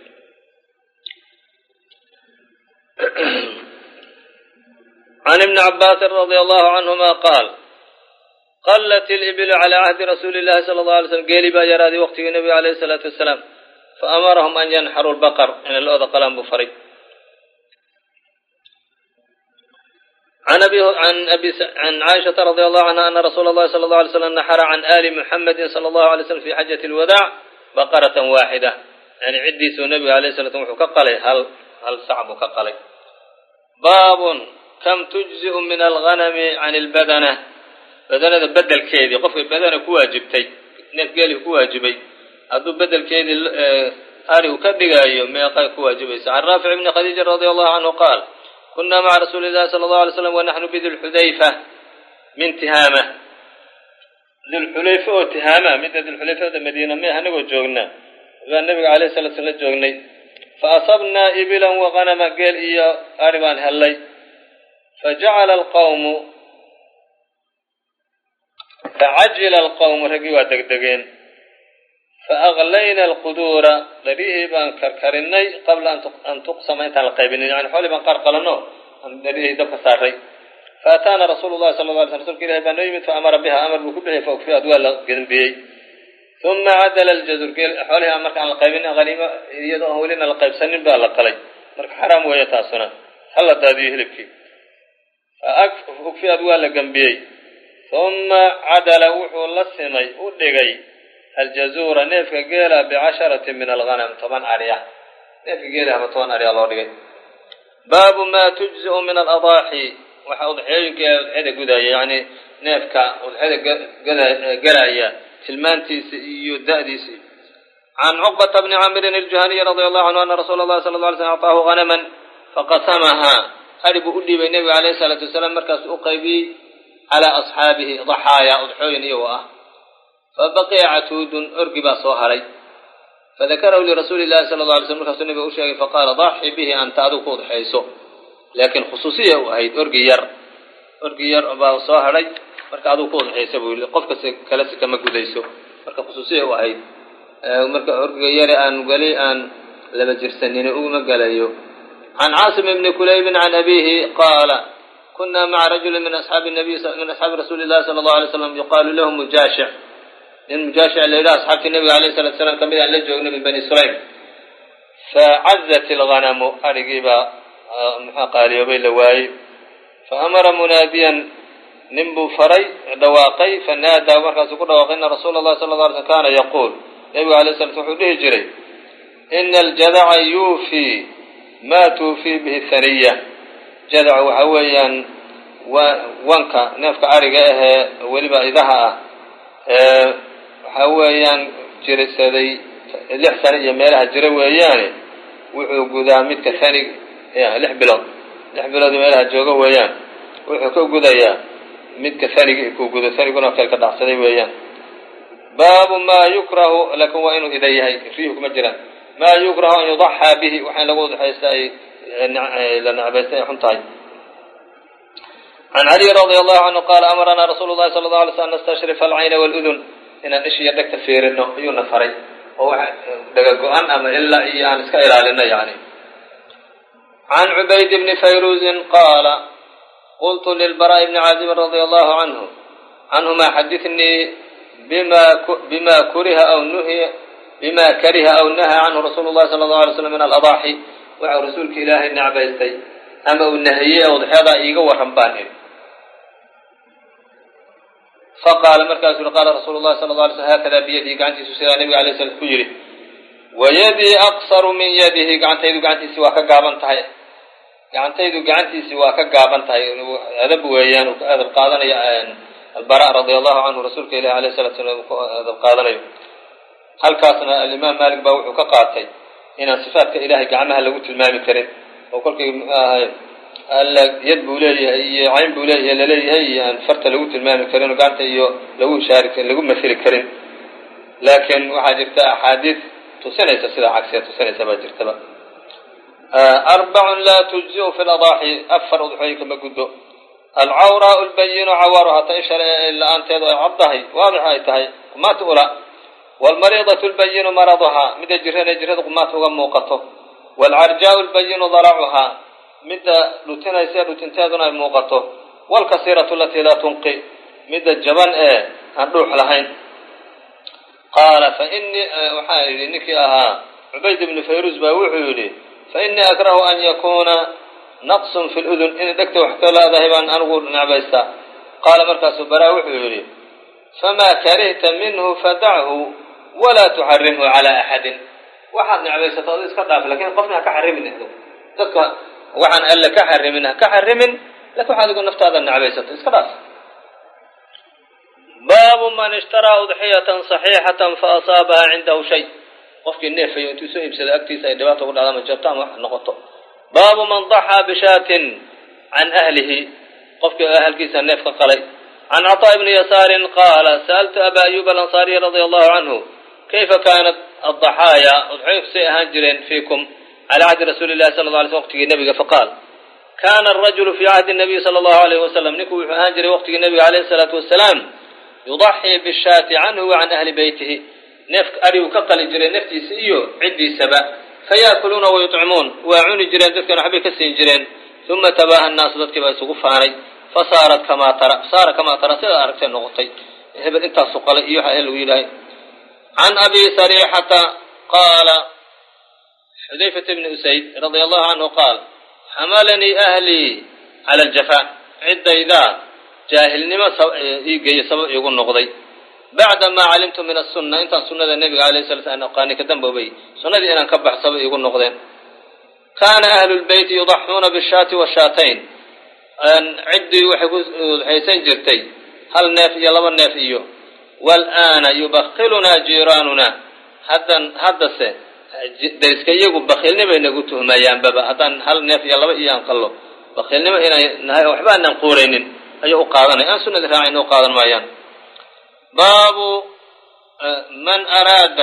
can ibni cabbaasin radi allahu canhuma qaal qallat ilibilu calaa cahdi rasuuli illahi sala allahu alay slam geeli baa yaraaday waqtigii nabiga alayhi salaatu wasalaam faamarahum an yanxaruu lbaqar inay lo-da qalaan buu faray. can abi can caaishata radi allahu canha ana rasuula allahi sala allahu alay slam naxara can aali muxamedin sala allahu alay slam fi xajati alwadaac baqaratan waaxida yani ciddiisuu nabiga alayh sala slam wuxuu ka qalay hal hal sac buu ka qalay. baabun kam tujzi'u min alghanami can albadana badanada bedelkeedii qofkay badana ku waajibtay neef geeli ku waajibay hadduu bedelkeedii ari uu ka dhigaayo meeqay ku waajibaysa. can raafic bni khadiija radi allahu canhu qaal kunaa maca rasuuli illahi sala allahu alay slam wanaxnu bidilxudayfa min tihaama dilxulayfa oo tihaama midda dilxulayfada madiina me anagoo joogna baa nabiga alayh salatu slam la joognay fa asabnaa ibilan waqanama geel iyo ari baan hellay fajacala alqawmu facajila alqawmu raggii waa degdegeen faaglayna alquduura dharihii baan karkarinay qabla an tuqsama intaan la qaybinin yani xoolii baan qaar qalanno aan dharihii dabka saaray. faataana rasuulu llahi sala la alay slam rsulka ilahi baa noo yimid faamara biha amar buu ku bixiyay faukfiyad waa la gembiyey. uma cadala aljazur geel xoolihii aan marka aan la qaybinin haniimo iyadoo aan welina la qaybsanin baa la qalay marka xaraam weeye taasuna hala daadiyo hilibkii. faukfiyad waa la gembiyey. uma cadala wuxuu la simay u dhigay aljazuura neefka geela bicasharatin min alghanam toban ariya neefka geelahaba toban ariya loo dhigay. baabu ma tujzi'u min aladaaxi waxa udxiyooyinka udxiyada gudaya yani neefka udxiyada gelaya tilmaantiisa iyo da'diisa. can cuqbata bni camirin aljuhaniyi radi allahu canhu ana rasuula allahi sala alla alay slam actaahu hanaman faqasamaha ari buu u dhiibay nebiga alayhi salaatu wasalaam markaas u qaybiyey calaa asxaabihi daxaaya udxooyin iyagoo ah. fabaqiya catuudun orgi baa soo haray fadakarahu lirasuuli llahi sala alla alay slam markaasuu nabiga u sheegay faqaala daxi bihi anta adigu ku udxayso laakiin khusuusiya u ahayd orgi yar orgi yar baa soo hadhay marka adigu ku udxaysa buu yii qof kasta kale si kama gudayso marka khusuusiya u ahayd marka orgiga yare aan weli aan laba jirsanin uma galayo. can caasim ibni kulaybin can abihi qaala kuna maca rajuli min asxaabi nabiy min asxaabi rasuuli llahi sala allahu alay slam yuqaalu lahu mujaashic nin mujaashic la yidhaha asxaabtii nabiga alayh salatu salam kamid aan la joognay min bani sulaym facazat ilghanamu arigii baa maxaa qaaliyoobay la waayey faamara munaadiyan nin buu faray dhawaaqay fanaadaa markaasuu ku dhawaaqay ina rasuula allahi sala alla alay slam kaana yaquul nabiga alayh sala slam wuxuu dhihi jiray ina aljadaca yuufii ma tuufii bihi haniya jadaca waxa weeyaan wanka neefka ariga ahee weliba idaha ah waxa weeyaan jirisaday lix sano iyo meelaha jira weeyaane wuxuu gudaa midka hanig lix bilood lix bilood meelaha jooga weeyaan wuxuu ka gudayaa midka hanigi ku gudo haniguna kale ka dhacsaday weeyaan. baabu maa yukrahu lakin waa inuu ida yahay riyuhu kuma jiraan maa yukrahu an yudaxaa bihi waxaan lagu udxaysta ay la necbaysta ay xun tahay. can caliy radi allahu canhu qaala amaranaa rasuulu llahi sala allahu alay slam an nastashrifa alcayna waaludun inaan ishiyo dhegta fiirino ayuuna faray oo wax dhaga go-an ama ilaa iyo aan iska ilaalino yani. can cubayd bni fayruzin qaala qultu lilbaraa'i bni caazibin radia allahu canhu canhuma xadithnii bima bima kuriha aw nuhiya bima kariha aw nahaa canhu rasuulu llahi sala allahu alay slam min aladaaxi waxau rasuulka ilaahay necbaystay ama uu nahiyey udxyadaa iiga warran baan iri. faqaala markaasuu yihi qaala rasuulu llahi sala alla alay slm haakadaa biyadihi gacantiisu sidaa nabiga alay slam ku yidhi wayadii aqsaru min yadihi gacantaydu gacantiisi waa ka gaaban tahay gacantaydu gacantiisii waa ka gaaban tahay adab weeyaan uu ka adab qaadanayo albara radiyallahu anhu rasuulka ilaahi alayhi salatu wasallam ku adab qaadanayo halkaasna alimaam Maalik baa wuxuu ka qaatay inaan sifaadka ilaahay gacmaha lagu tilmaami karin oo kolkii alla yad buu leeyahay iyo cayn buu leeyahay la leeyahay aan farta lagu tilmaami karin oo gacanta iyo lagu shaarikin lagu masiri karin laakiin waxaa jirta axaadiis tusinaysa sida cagsiga tusinaysa baa jirtaba أربع لا تجزئ في الأضاحي أفر أضحيك مجده العوراء البين عوارها تنشر إلا أن تضع عضها واضحة تهي ما تقولها والمريضة البين مرضها مدى جرهن جرهن ما تغم موقته والعرجاء البين ضرعها مدى لتنا يسير لتنتادنا موقته والكثيرة التي لا تنقي مدى الجبن إيه هنروح لهين قال فإني وحايل إنك أها عبيد بن فيروز باوحي فإني أكره أن يكون نقص في الأذن إن دكت وحكى لا ذهبا أنغور نعبيستا قال مركز براوحي فما كرهت منه فدعه ولا تحرمه على أحد واحد نعبيستا تضيس كضعف لكن قفنا كحرمنه دك وحن قال لك كحرمنه كحرمن لك واحد يقول نفت هذا النعبيستا تضيس كضعف باب من اشترى أضحية صحيحة فأصابها عنده شيء qofkii neefay intuu soo iibsaday agtiisa ay dhibaato ugu dhacdo ma jabtaan wax noqoto baabu man dhaha bi shaatin an ahlihi qofkii ahalkiisa neef ka qalay an Ata ibn Yasar qala sa'altu Aba Ayyub al-Ansari radiyallahu anhu kayfa kanat ad-dhahaya udhayf sayhan jirin fiikum ala ahd Rasulillah sallallahu alayhi waqtiga nabiga faqal kana ar-rajul fi ahd an-nabi sallallahu alayhi wasallam niku wuxuu jiray waqtiga nabiga alayhi salatu wassalam yudhi bi shati anhu wa an ahli baytihi نفك أريو كقل جرين نفتي سيو عدي سبع فيأكلون ويطعمون وعوني جرين ذلك نحبي كسين جرين ثم تباها الناس ذلك بيسوقف عني فصارت كما ترى صار كما ترى سيدا أركتين نغطي هبت انت السقال إيوحا إلوي عن أبي سريحة قال حذيفة بن أسيد رضي الله عنه قال حملني أهلي على الجفاء عدة إذا جاهلني ما يقول نغضي بعد ما علمت من السنة انت سنة النبي عليه الصلاة والسلام قاني كدنبه بي سنة دي انا نكبح سبق يقول نقضين كان أهل البيت يضحون بالشاة والشاتين أن عدي وحيقول حيسين جرتي هل نافي لما نافيه والآن يبخلنا جيراننا هذا هذا سي درسكي يقول بخلني بين قلتهم أيام بابا هذا هل نافي لما إيان قالوا بخلني بين نهاية وحبان نقورين أي أقاضني أن سنة راعين أقاضن معيان باب من أراد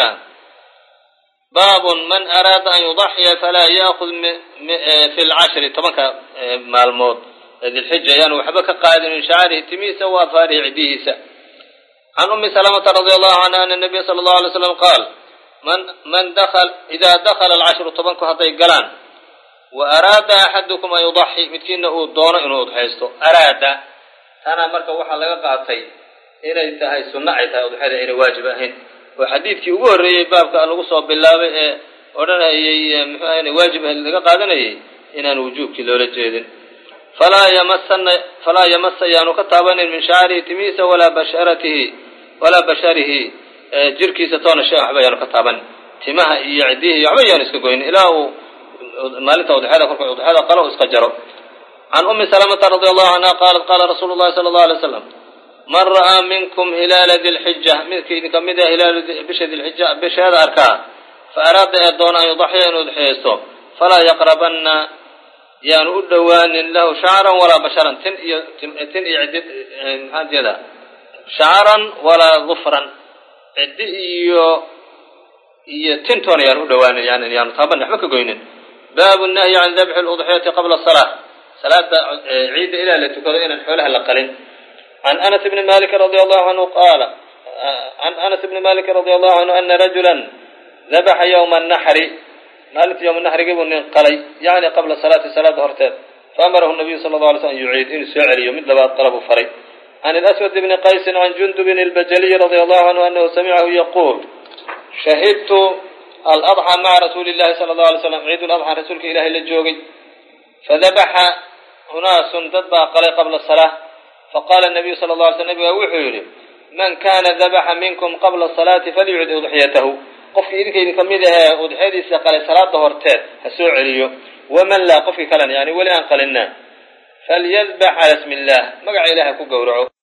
باب من أراد أن يضحي فلا يأخذ في العشر طبعا مع الموت ذي الحجة يعني وحبك قادم من شعره تميسا وفارع عديسا عن أم سلمة رضي الله عنها أن النبي صلى الله عليه وسلم قال من من دخل إذا دخل العشر طبعا كهطي قلان وأراد أحدكم أن يضحي متكينه دون إنه يضحيسته أراد أنا مركب وحا لغا قاطي inay tahay sunna ay tahay udxada inay waajib ahayn oo xadiidkii ugu horeeyay baabka lagu soo bilaabay ee oranayay muxuu ahayn waajib laga qaadanayay inaan wujuubkii loola jeedin fala yamassanna fala yamassa yaanu ka taabanin min sha'rihi timisa wala basharatihi wala basharihi jirkiisa toona shay waxba yaanu ka taaban timaha iyo cidihi waxba yaanu iska goyn ilaa uu maalinta udxada korka udxada qalo iska jaro an ummi salamah radhiyallahu anha qalat qala rasulullah sallallahu alayhi wasallam من رأى منكم هلال ذي الحجة منك كمده هلال بشد الحجة بشهد أركان فأراد أن يضحي أن يضحيسه فلا يقربن يعني أدوان له شعرا ولا بشرا تن تن يعدد هذا شعرا ولا ظفرا عدي يتنتون يعني أدوان يعني يعني طبعا نحمك قوينين باب النهي عن ذبح الأضحية قبل الصلاة صلاة عيد إلى لتكرين حولها لقلين عن أنس بن مالك رضي الله عنه قال عن أنس بن مالك رضي الله عنه أن رجلا ذبح يوم النحر مالك يوم النحر قبل قلي يعني قبل صلاة صلاة هرتين فأمره النبي صلى الله عليه وسلم يعيد إن سعري مثل ما طلب فري عن الأسود بن قيس عن جندب البجلي رضي الله عنه أنه سمعه يقول شهدت الأضحى مع رسول الله صلى الله عليه وسلم عيد الأضحى رسولك إله للجوغي فذبح أناس تتبع قلي قبل الصلاة فقال النبي صلى الله عليه وسلم وحيره من كان ذبح منكم قبل الصلاة فليعد أضحيته قف إذن كميدها أضحيتي سقال صلاة هرتين هسوع عليه waman laa qofkii kalena yani weli aan qalinna falyadbax cala ismi illaah magaca ilaahay ku gowraco